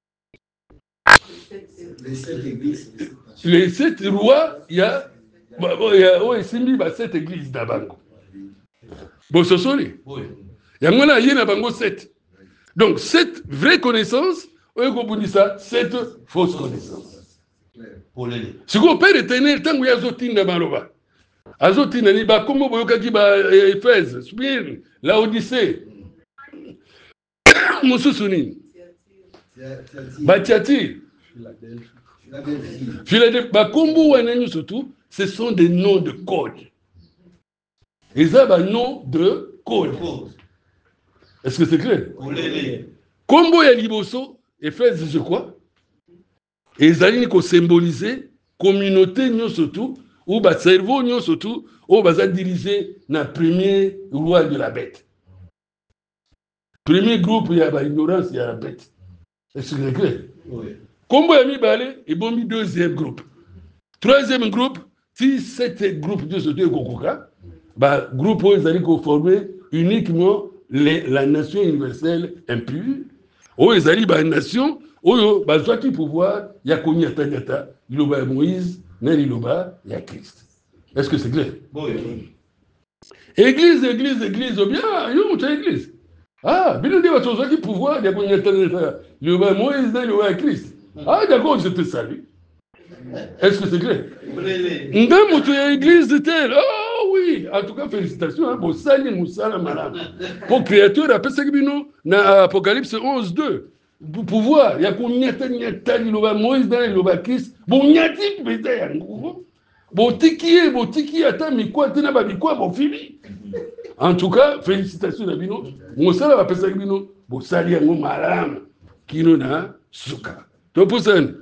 Les sept églises. Les sept rois, il y a. Il y a Simbi, sept églises d'Abango. Bon, ce sont les. Oui. Il y a il y a Bango sept. Donc, sept vraies connaissances, sept fausses connaissances. Si vous père éternel, tant que vous avez zotin dans Maloba, azotin, il va comme vous avez dit, Éphèse, Smyrne, la Odyssée, Moussoussouni, Batiati, Philadelphie, Bakombo, surtout, ce sont des noms de code. Ils ont un nom de code. Est-ce que c'est clair? Kombo ya liboso, Éphèse, je crois, et ils allaient symboliser communauté surtout, ou le cerveau surtout, ou ils diriger le premier roi de la bête. Premier groupe, il y a l'ignorance, il y a la bête. Est-ce que c'est clair? Oui. Kombo ya mi balé, et bon, mi deuxième groupe. Troisième groupe, si sept groupes de ce deux Kokoka, bah, groupe où ils allaient former uniquement les, la nation universelle impure, où ils allaient bah, une nation, où bah, soit qui pouvoir, il y a Konya Tanyata, il y a Moïse, il y a Christ. Est-ce que c'est clair? Oui. Église, église, église, bien, il y a une église. Ah, bien, il y a soit qui pouvoir, il y a Konya Tanyata, il y a Moïse, il y a Christ. Ah, d'accord, je te salue. Est-ce que c'est clair? Ndam tu es église de tel. Oh oui, en tout cas félicitations hein, pour Sali Moussala Malam. Pour créateur après ça dans Apocalypse onze deux. Pour pouvoir, il y a qu'on nyata nyata il va Moïse dans le Christ. Bon nyati beta yango. Bon tiki bon tiki ata mi quoi tena ba bi quoi bon fini. En tout cas, félicitations à Bino. Moussala va penser Bino. Bon Sali yango Malam. Kino na suka. To pousser.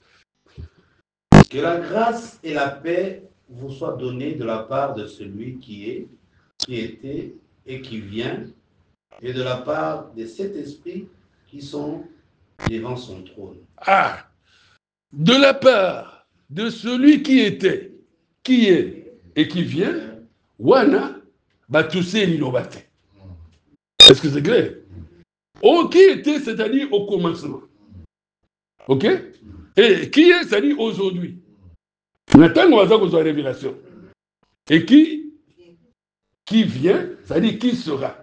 Que la grâce et la paix vous soient données de la part de celui qui est, qui était et qui vient, et de la part des sept esprits qui sont devant son trône. Ah, de la part de celui qui était, qui est et qui vient, wana batuse lilobate. Est-ce que c'est clair? Oh, qui était, c'est-à-dire au commencement. Ok? Et qui est, c'est-à-dire aujourd'hui. Nathan nous a besoin de révélation. Et qui qui vient, c'est-à-dire qui sera.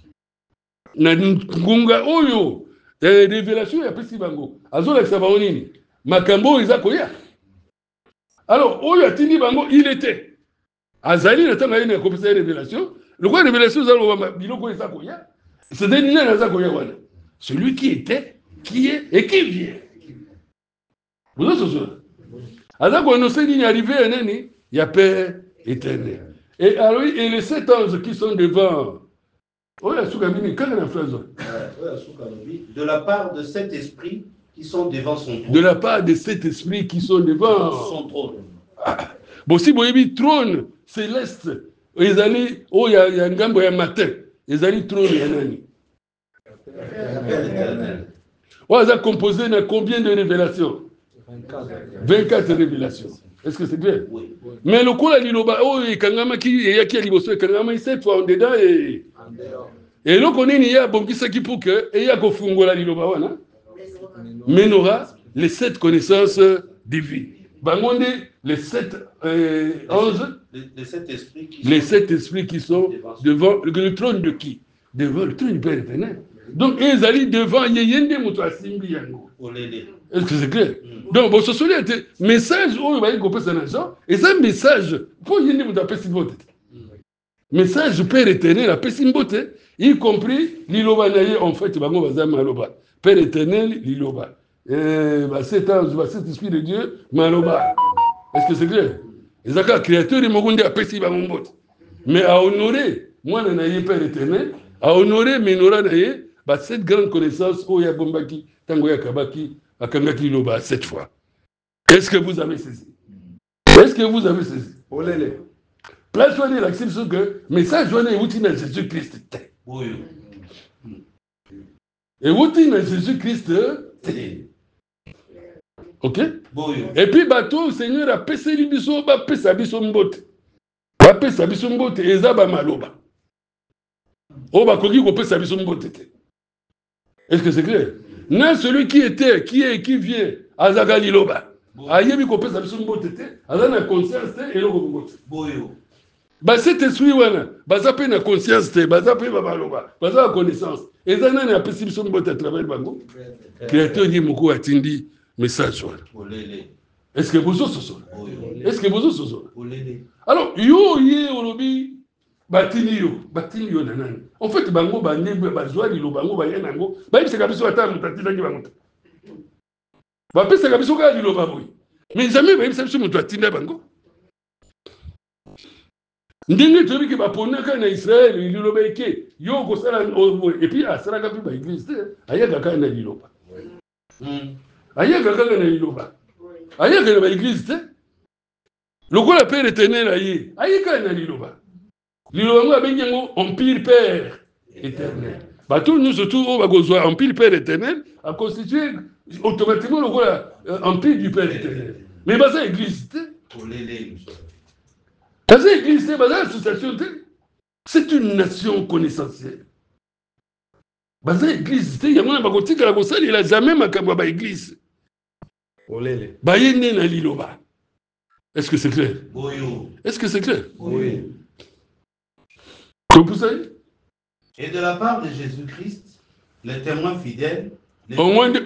Ngunga oyo, révélation ya pesi bango. Azola sabaonini. Makambo izakoya. Alors, oyo atini bango, il était. Azali Nathan a une compétence de révélation. Le quoi révélation zalo biloko izakoya. C'est des nina izakoya wana. Celui qui était, qui est et qui vient. Vous êtes sûr? Alors qu'on nous sait arrivé à Nani, il y a Père éternel. Et alors, et les sept anges qui sont devant. Oh, il y a Soukamini, quand il y a de la part de sept esprits qui sont devant son trône. De la part de sept esprits qui sont devant son trône. Ah. Bon, si vous avez trône céleste, ils allaient, oh, il y a un gambo, il y a un matin, ils allaient trône, il y a Nani. Oh, ils ont composé dans combien de révélations? vingt-quatre révélations. Est-ce que c'est clair? Oui. Mais le coup là, il y a Kangama qui est qui a liboso Kangama il s'est en dedans et et là qu'on est il y a bon qui ça qui pour que et il y a Kofungola liloba wana. Menorah, les sept connaissances divines. Bangonde les sept euh, anges, les, les sept esprits qui les sont sept esprits qui sont devant le, le trône de qui? Devant le trône du Père éternel. Donc ils allaient devant Yeyende Moutouasimbi Yango. Est-ce que c'est clair? Mm. Donc, bon, ce sont les messages où il va y avoir un argent, et c'est un message pour y avoir un message Père éternel, la paix simbote, y compris liloba naye en fait bango baza maloba. Père éternel liloba. Euh, bah, cet ange, bah, cet esprit de Dieu maloba. Est-ce que c'est clair? Les accords créateurs ils m'ont dit à pesi bango mbot. Mais à honorer moi naye Père éternel, à honorer menora naye bah cette grande connaissance oh ya bombaki tango ya kabaki akangaki liloba cette fois. Est-ce que vous avez saisi? Est-ce que vous avez saisi? Olele. Place journée l'acception que message journée est dans Jésus-Christ. Oui. Et outil dans Jésus-Christ. OK? Oui. Et puis bateau Seigneur a pessé libiso ba pesa biso mbote. Ba pesa biso mbote ezaba maloba. O ba koki ko pesa biso mbote. Est-ce que c'est clair? Non, celui qui était, qui est, qui vient, azaga liloba. Ayebi ko pesa biso mbote te, azana conscience te eloko mbote. Boyo. Bah cet esprit wana, baza pe na conscience te, baza pe babaloba, baza connaissance. Et ça n'a pas si son botte à travers bango. Créateur dit moko atindi message wana. Est-ce que vous autres so? Est-ce que vous autres so? Alors yo yé olobi batini yo, batini yo nanani. En fait bango ba nebe ba joie li lo bango ba yenango, ba yebisa kabiso ata mutatina ki bango. Ba pesa kabiso ka li lo baboy. Mais jamais ba yebisa biso mutu atinda bango. Ndenge tobi ki baponaka na Israël liloba eke yo ko sala et puis asala ka ba église ayaka ka na liloba. Ayaka ka na liloba. Ayaka na église te. Lokola Père éternel aye, ayaka na liloba. Liloba ngo abengengo empire Père éternel. Ba tout nous surtout on va gozoa empire Père éternel a constitué automatiquement lokola empire du Père éternel. Mais ba ça église te. C'est une nation connaissancielle. L'église, il y a un bagotique à la Gossale, il n'a jamais makamwa ba église. Bayene na liloba. Est-ce que c'est clair? Oui. Est-ce que c'est clair? Oui. Et de la part de Jésus-Christ, les témoins fidèles, les au moins,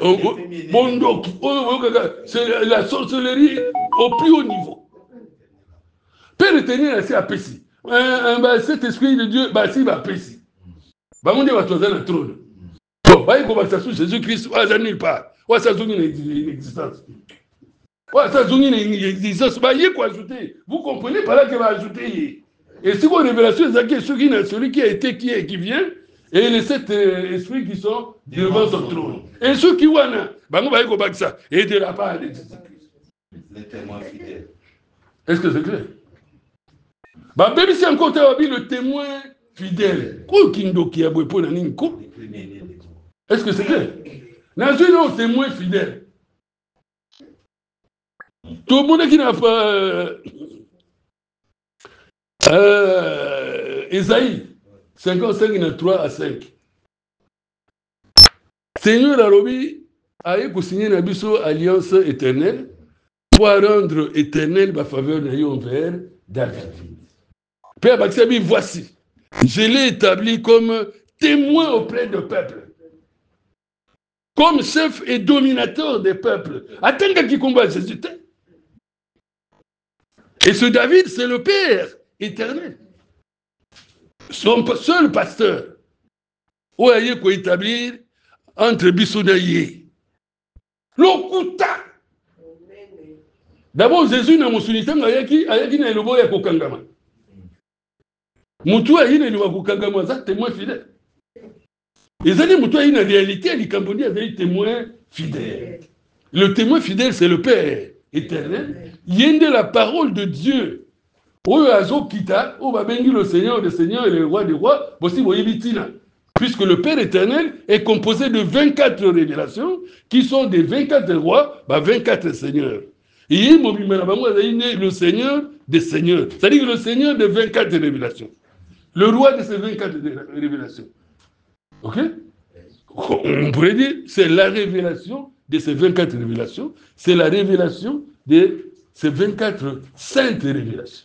c'est la sorcellerie au plus haut niveau. Père éternel assez apprécié. Cet esprit de Dieu, bah si va apprécier. Bah on dit va choisir le trône. Bon, bah il commence à Jésus-Christ, ouais ça nulle part. Ouais ça zone une existence. Ouais ça zone une existence. Bah il y a quoi ajouter. Vous comprenez par là qu'il va ajouter. Et si vos révélations, c'est celui qui a été, qui est, qui vient, et les sept euh, esprits qui sont devant son trône. Et ceux qui wana, bah on va y commencer ça. Et de la part de Jésus-Christ. Les témoins fidèles. Est-ce que c'est clair? Bah, même si encore tu as le témoin fidèle, est-ce que c'est clair? Dans un témoin fidèle, tout le monde qui n'a pas euh, Esaïe cinquante-cinq, trois à cinq. Seigneur Alobi a signé une alliance éternelle pour rendre éternelle ma faveur envers David. Père Baxabi, voici, je l'ai établi comme témoin auprès du peuple, comme chef et dominateur des peuples. Attends qui combat Jésus. Et ce David, c'est le Père éternel. Son seul pasteur. Où a-t-il quoi établir entre Bissounaïe. L'Okuta. D'abord, Jésus n'a pas souligné qu'il y a un lobo et un kokangama. Moutou a une kokangama, ça témoin fidèle. Et ça dit Moutou a une réalité, il Cambodge a des témoins fidèles. Le témoin fidèle, c'est le Père éternel. Il y a de la parole de Dieu. Au Azo Kita, au Babengi le Seigneur des Seigneurs et le Roi des Rois, aussi Boyibitina. Puisque le Père éternel est composé de vingt-quatre révélations qui sont des vingt-quatre rois, bah vingt-quatre seigneurs. Et le Seigneur des Seigneurs. C'est-à-dire le Seigneur des vingt-quatre révélations. Le roi de ces vingt-quatre révélations. Ok? On pourrait dire c'est la révélation de ces vingt-quatre révélations. C'est la révélation de ces vingt-quatre saintes révélations.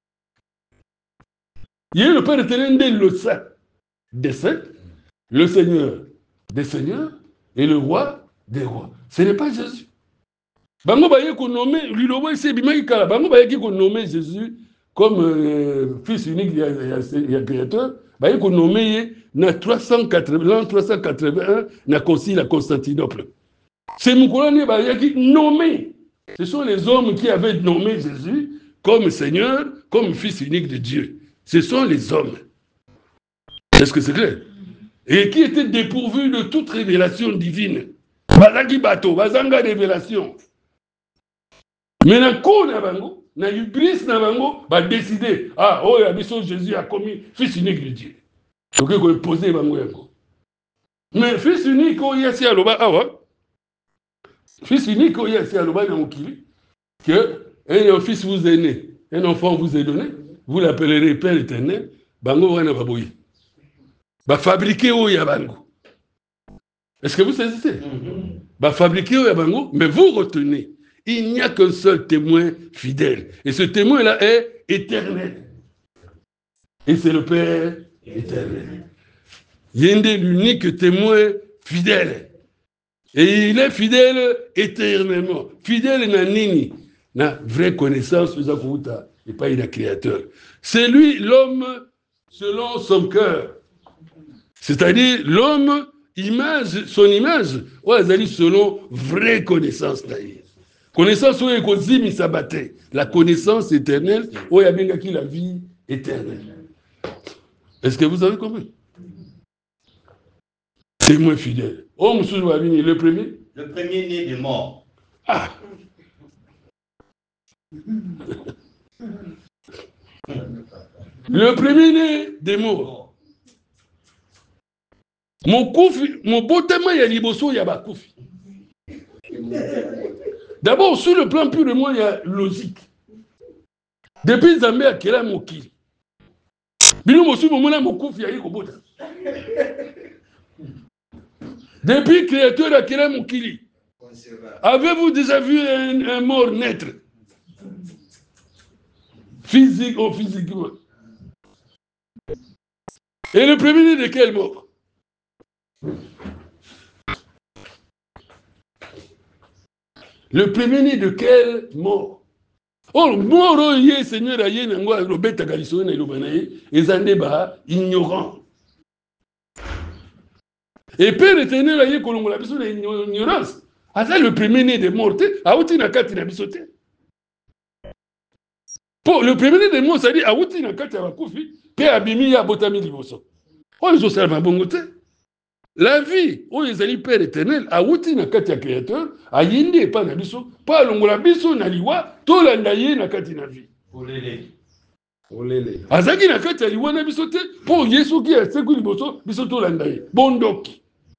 Il y a le Père éternel, le Saint des saints, le Seigneur des seigneurs et le roi des rois. Ce n'est pas Jésus. Bango baye ko nommé Lilobo ici bimaki kala bango baye ki ko nommé Jésus comme euh, fils unique du créateur baye ko nommé na trois cent quatre-vingts l'an trois cent quatre-vingt-un na concile à Constantinople. C'est Moukolane baye qui nommé. Ce sont les hommes qui avaient nommé Jésus comme Seigneur, comme Fils unique de Dieu. Ce sont les hommes. Est-ce que c'est clair? Et qui étaient dépourvus de toute révélation divine. Bazaki bato, bazanga révélation. Mais dans le cours na bango, na iblis na bango, ba décider, ah, oh, yabiso Jésus a commis Fils unique de Dieu. Donc il faut poser bango yango. Mais Fils unique, oh, yasi aloba, ah ouais. Fils unique, oh, yasi aloba na mokili, que un fils vous est né, un enfant vous est donné, vous l'appellerez Père éternel, bango wana baboyi. Ba fabriquer oh ya bango. Est-ce que vous saisissez? Mm-hmm. Ba fabriquer oh ya bango, mais vous retenez. Il n'y a qu'un seul témoin fidèle. Et ce témoin-là est éternel. Et c'est le Père éternel. Yende, l'unique témoin fidèle. Et il est fidèle éternellement. Fidèle na nini, na vraie connaissance, et pas il est créateur. C'est lui l'homme selon son cœur. C'est-à-dire l'homme, image, son image, ouais, selon vraie connaissance d'ailleurs. Connaissance où est la connaissance éternelle, où il y a bien qui la vie éternelle. Est-ce que vous avez compris? Témoin fidèle. Oh, monsieur Wabini, le premier? Le premier né des morts. Ah! Le premier né des morts. Mon koufi, mon beau témoin, il y a liboso, il y a ba koufi. D'abord, sur le plan purement, il y a logique. Depuis Zambé à Kela Moki. Depuis créateur à Kela Moki. Avez-vous déjà vu un, un mort naître? Physique ou physiquement. Et le premier né de quel mort? Le premier né de quel mort? Oh, mort, yé, Seigneur, yé, n'angwa, robeta galiso, na ilobanaye, ezandeba, ignorant. Et Père éternel, yé, kolongo la biso, na ignorance. Ah, ça, le premier né des morts, a outi na kati na biso te. Pour le premier né des morts, ça dit, a outi na kati ya bakufi, pe abimi ya botami liboso. Oh, ils ont servi à bongo te. La vie, où ils allaient Père éternel, a outi na kati ya créateur, a yindi pas na biso, pas longola biso na liwa, to landaye na kati na vie. Olele. Olele. Azaki na kati ya liwa na biso te, pour Yesu qui a seku liboso, biso to landaye. Bondoki.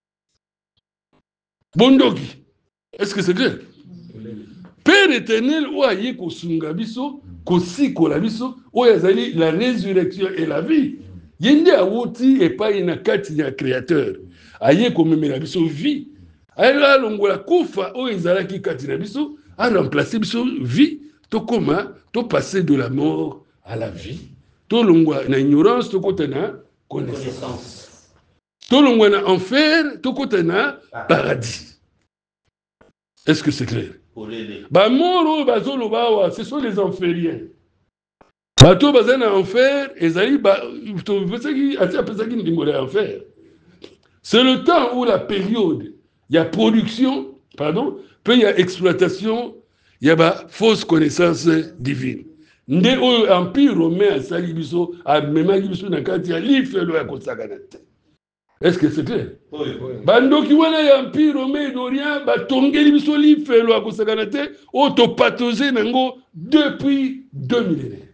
Bondoki. Est-ce que c'est clair? Père éternel, où a yé ko sunga biso, ko si ko la biso, où yazali la résurrection et la vie. Yindi a outi et pas na kati ya créateur. Aye komemela biso vie. Aye longola kufa o ezalaki kati na biso, a remplacer biso vie, to koma, to passer de la mort à la vie. To longola na ignorance, to kota na connaissance. To longola na enfer, to kota na paradis. Est-ce que c'est clair? Ba moro bazolo bawa, ce sont les enfériens. Bato bazana enfer, ezali ba to vesaki ati apesaki ndimbola enfer. C'est le temps où la période, il y a production, pardon, puis il y a exploitation, il y a bah, fausse connaissance divine. Nde o empire romain a sali biso, a memaki biso na kati ya lifelo ya kosakanate. Est-ce que c'est clair? Oui, oui. Bandoki wana ya empire romain d'Orient, ba tongeli biso lifelo ya kosakanate, o to patauger nango depuis deux millénaires.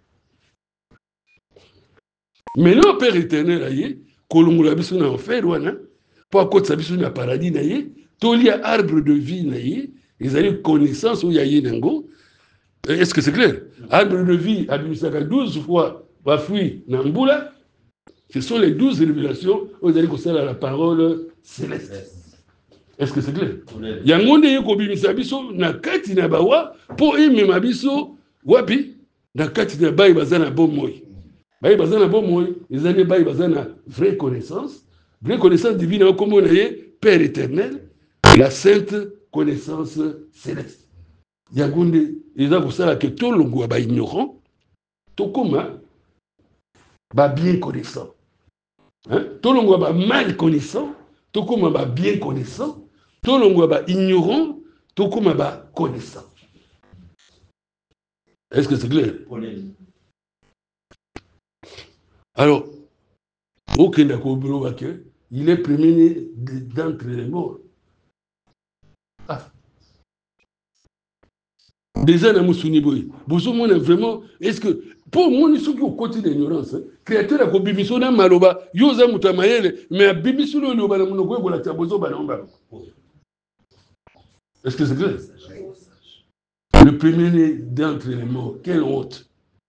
Mais le Père éternel aye, kolongula biso na enfer wana, pour côté ça biso na paradis na ye, to li arbre de vie na ye, ils ont connaissance où y a ye nango. Est-ce que c'est clair? Arbre de vie a douze fois va fuir nambula. Ce sont les douze révélations où ils ont à la parole céleste. Est-ce que c'est clair? Yangonde ye ko bimisa biso na kati na bawa pour aimer ma biso wapi na kati na bayi bazana bomoy. Bayi bazana bomoy, ils ont bayi bazana vraie connaissance. Vraie connaissance divine, comme on est Père éternel, la sainte connaissance céleste. Yagounde, ils ont ça que tout le monde est ignorant, tout comme ba bien connaissant. Hein? Tout le monde est mal connaissant, tout le monde est bien connaissant, tout le monde est ignorant, tout le monde est connaissant. Est-ce que c'est clair? Alors, aucun d'accord, il est premier d'entre les morts. Ah. Déjà, dans mon souniboy, vous avez vraiment, est-ce que, pour moi, nous sommes au côté de l'ignorance, créateur a bibiso na maloba, yoza mutamayele, mais bibiso le loba na monoko bola tabozo balamba. Est-ce que c'est clair? Le premier d'entre les morts, quelle honte!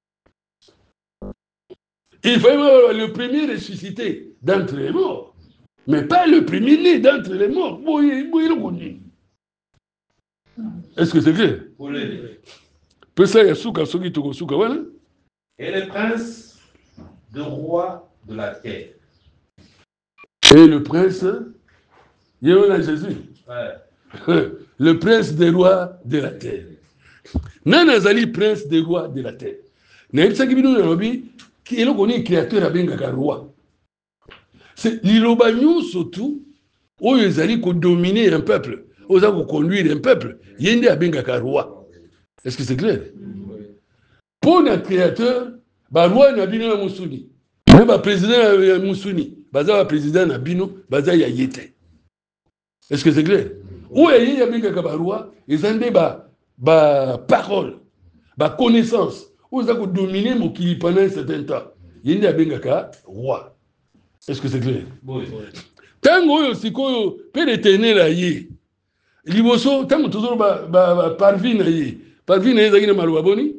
Il faut avoir le premier ressuscité d'entre les morts, mais pas le premier né d'entre les morts. Est-ce que c'est clair? Et le prince de roi de la terre. Et le prince, il y a Jésus. Ouais. Le prince des rois de la terre. Nanazali prince des rois de la terre. Qui est le créateur à roi. C'est l'Ilobanyo surtout, où ils allaient dominer un peuple, où ils allaient conduire un peuple. Il y a un roi. Est-ce que c'est clair? Pour un créateur, le roi n'a pas Moussouni. Le président n'a Moussouni. Le président n'a pas Yayete. Est-ce que c'est clair? Où il y a un roi, ils ont des paroles, des connaissances. Où ils ont dominé mon kili pendant un certain temps. Il y a un roi. Est-ce que c'est clair? Oui. Tant que vous Père éternel a yé. Liboso, tant que toujours parvient à yé. Parvient à yé, vous avez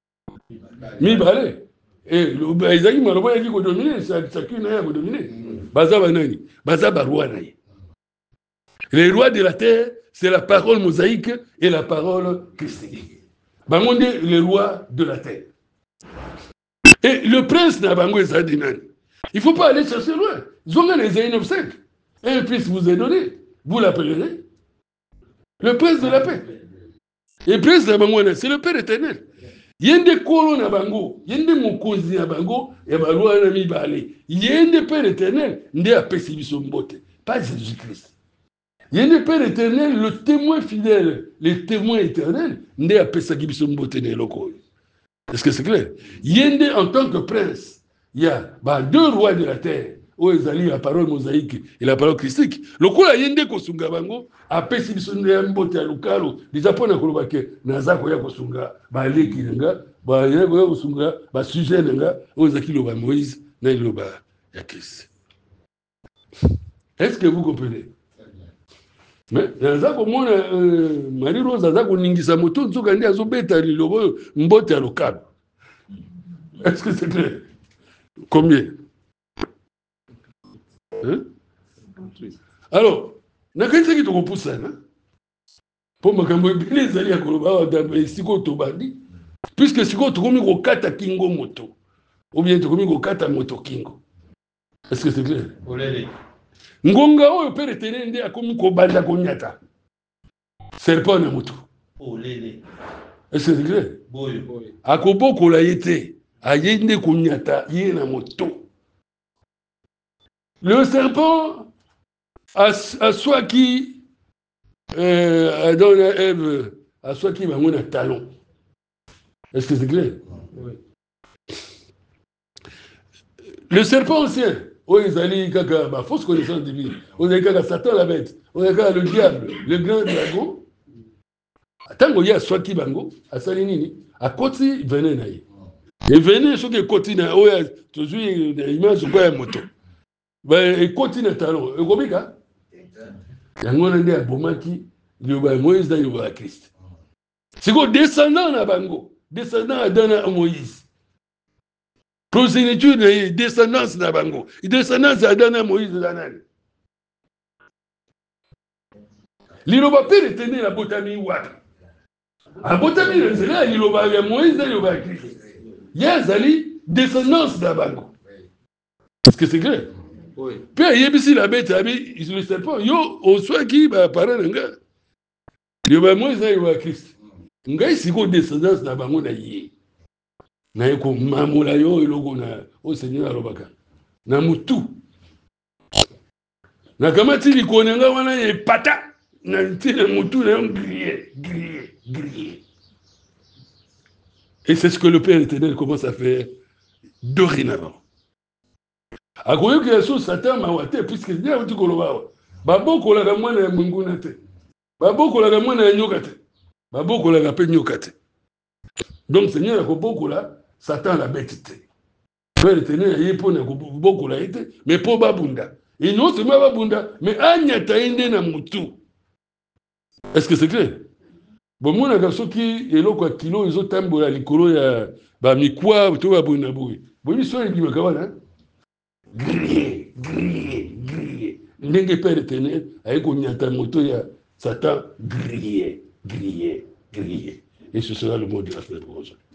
mi balé. Et ils ont dit que vous avez dominé, chacun a dominé. Baza banani, baza barwa na yé. Les rois de la terre, c'est la parole mosaïque et la parole christique. Bangonde, les rois de la terre. Et le prince n'a pas de nani. Il ne faut pas aller chercher loin. Zonga les neuf cent cinq. Un fils vous est donné. Vous l'appellerez le prince de la paix. Et le prince de la Bango, c'est le Père éternel. Il y a des colons à Bango. Il y a des mokosi à Bango. Et Bango a mis balé. Il y a des Père éternel. Il y a des Père pas Jésus-Christ. Il y a des Père éternel, le témoin fidèle, les témoins éternels. Il y a des Père Est-ce que c'est clair? Il y a des en tant que prince. Il y a bah, deux rois de la terre, où ils allaient la parole mosaïque et la parole christique. Le coup, il y a des kosunga bango, après si ils ont mbote à l'ukalo, les japonais ont dit que Nazako ya kosunga, bah les kinanga, bah ya kosunga, bah sujet nanga, où ils ont dit Moïse, n'a il ba ya Christ. Est-ce que vous comprenez? Mais Nazako moi, Marie-Rose Nazako ningisa moto, nzokandi azobeta lilobo mbote à l'ukalo. Est-ce que c'est clair? Combien? Hein? Alors, nakati qui te repousse ça, pour me camber les alliés à Koloba, dans Siko Tobandi, puisque Siko Tokomi Rokata Kingo Moto, ou bien Tokomi Rokata Moto Kingo. Est-ce que c'est clair? Ngonga o père éternel a komi Kobanda Konyata. Serpent na moto. Est-ce que c'est clair? Akobo Kolayete. Ayende Konyata, yena moto. Le serpent a soit qui a donné à Ève, a soit qui va avoir un talon. Est-ce que c'est clair? Oui. Le serpent ancien, où ils allaient, il y a une fausse connaissance divine. On a dit Satan la bête, on a dit le diable, le grand dragon. Tant qu'il y a soit qui bango, à Salinini, à côté, il venait naïe. Et venez, ceux qui continuent, toujours des images sur la moto. Et continuent à talon. Et comment ça? Il y a un des Abomaki, il y a Moïse, il y a Christ. C'est quoi descendant à Bango, descendant à Dana Moïse. Progéniture, descendance à Bango, descendance à Dana Moïse. L'Iloba Père était né à Botami Ouad. À Botami, c'est là, l'Iloba Moïse, il y a Christ. Il y a Zali, descendance d'Abango. Est-ce que c'est clair? Oui. Puis il y a ici la bête, il ne sait pas. Yo, au soit qui va apparaître un gars. Il y a moins de Christ. Un gars, c'est quoi descendance d'Abango d'ailleurs? Na yeko mamula yo et logo na au Seigneur Robaka. Na mutu. nakamati likonenga wana ye pata na ntile mutu na griller griller griller. Et c'est ce que le Père éternel commence à faire dorénavant. Akoyo ke so Satan mawate puisque dia uti koloba baboko la mwana ya munguna te baboko la mwana ya nyoka te baboko la pe nyoka te. Donc Seigneur akoboko la Satan la bête te. Père éternel y pour na boko la ite mais po babunda. Et non seulement babunda mais anyata inde na mutu. Est-ce que c'est clair? Bon mona ka soki eloko kilo izo tambola likolo ya ba mikwa to babunda boy. Bon biso ngi makabana. Griller, griller, griller. Ndenge Père éternel avec nyata moto ya Satan griller, griller, griller. Et ce sera le mot de la fin pour aujourd'hui.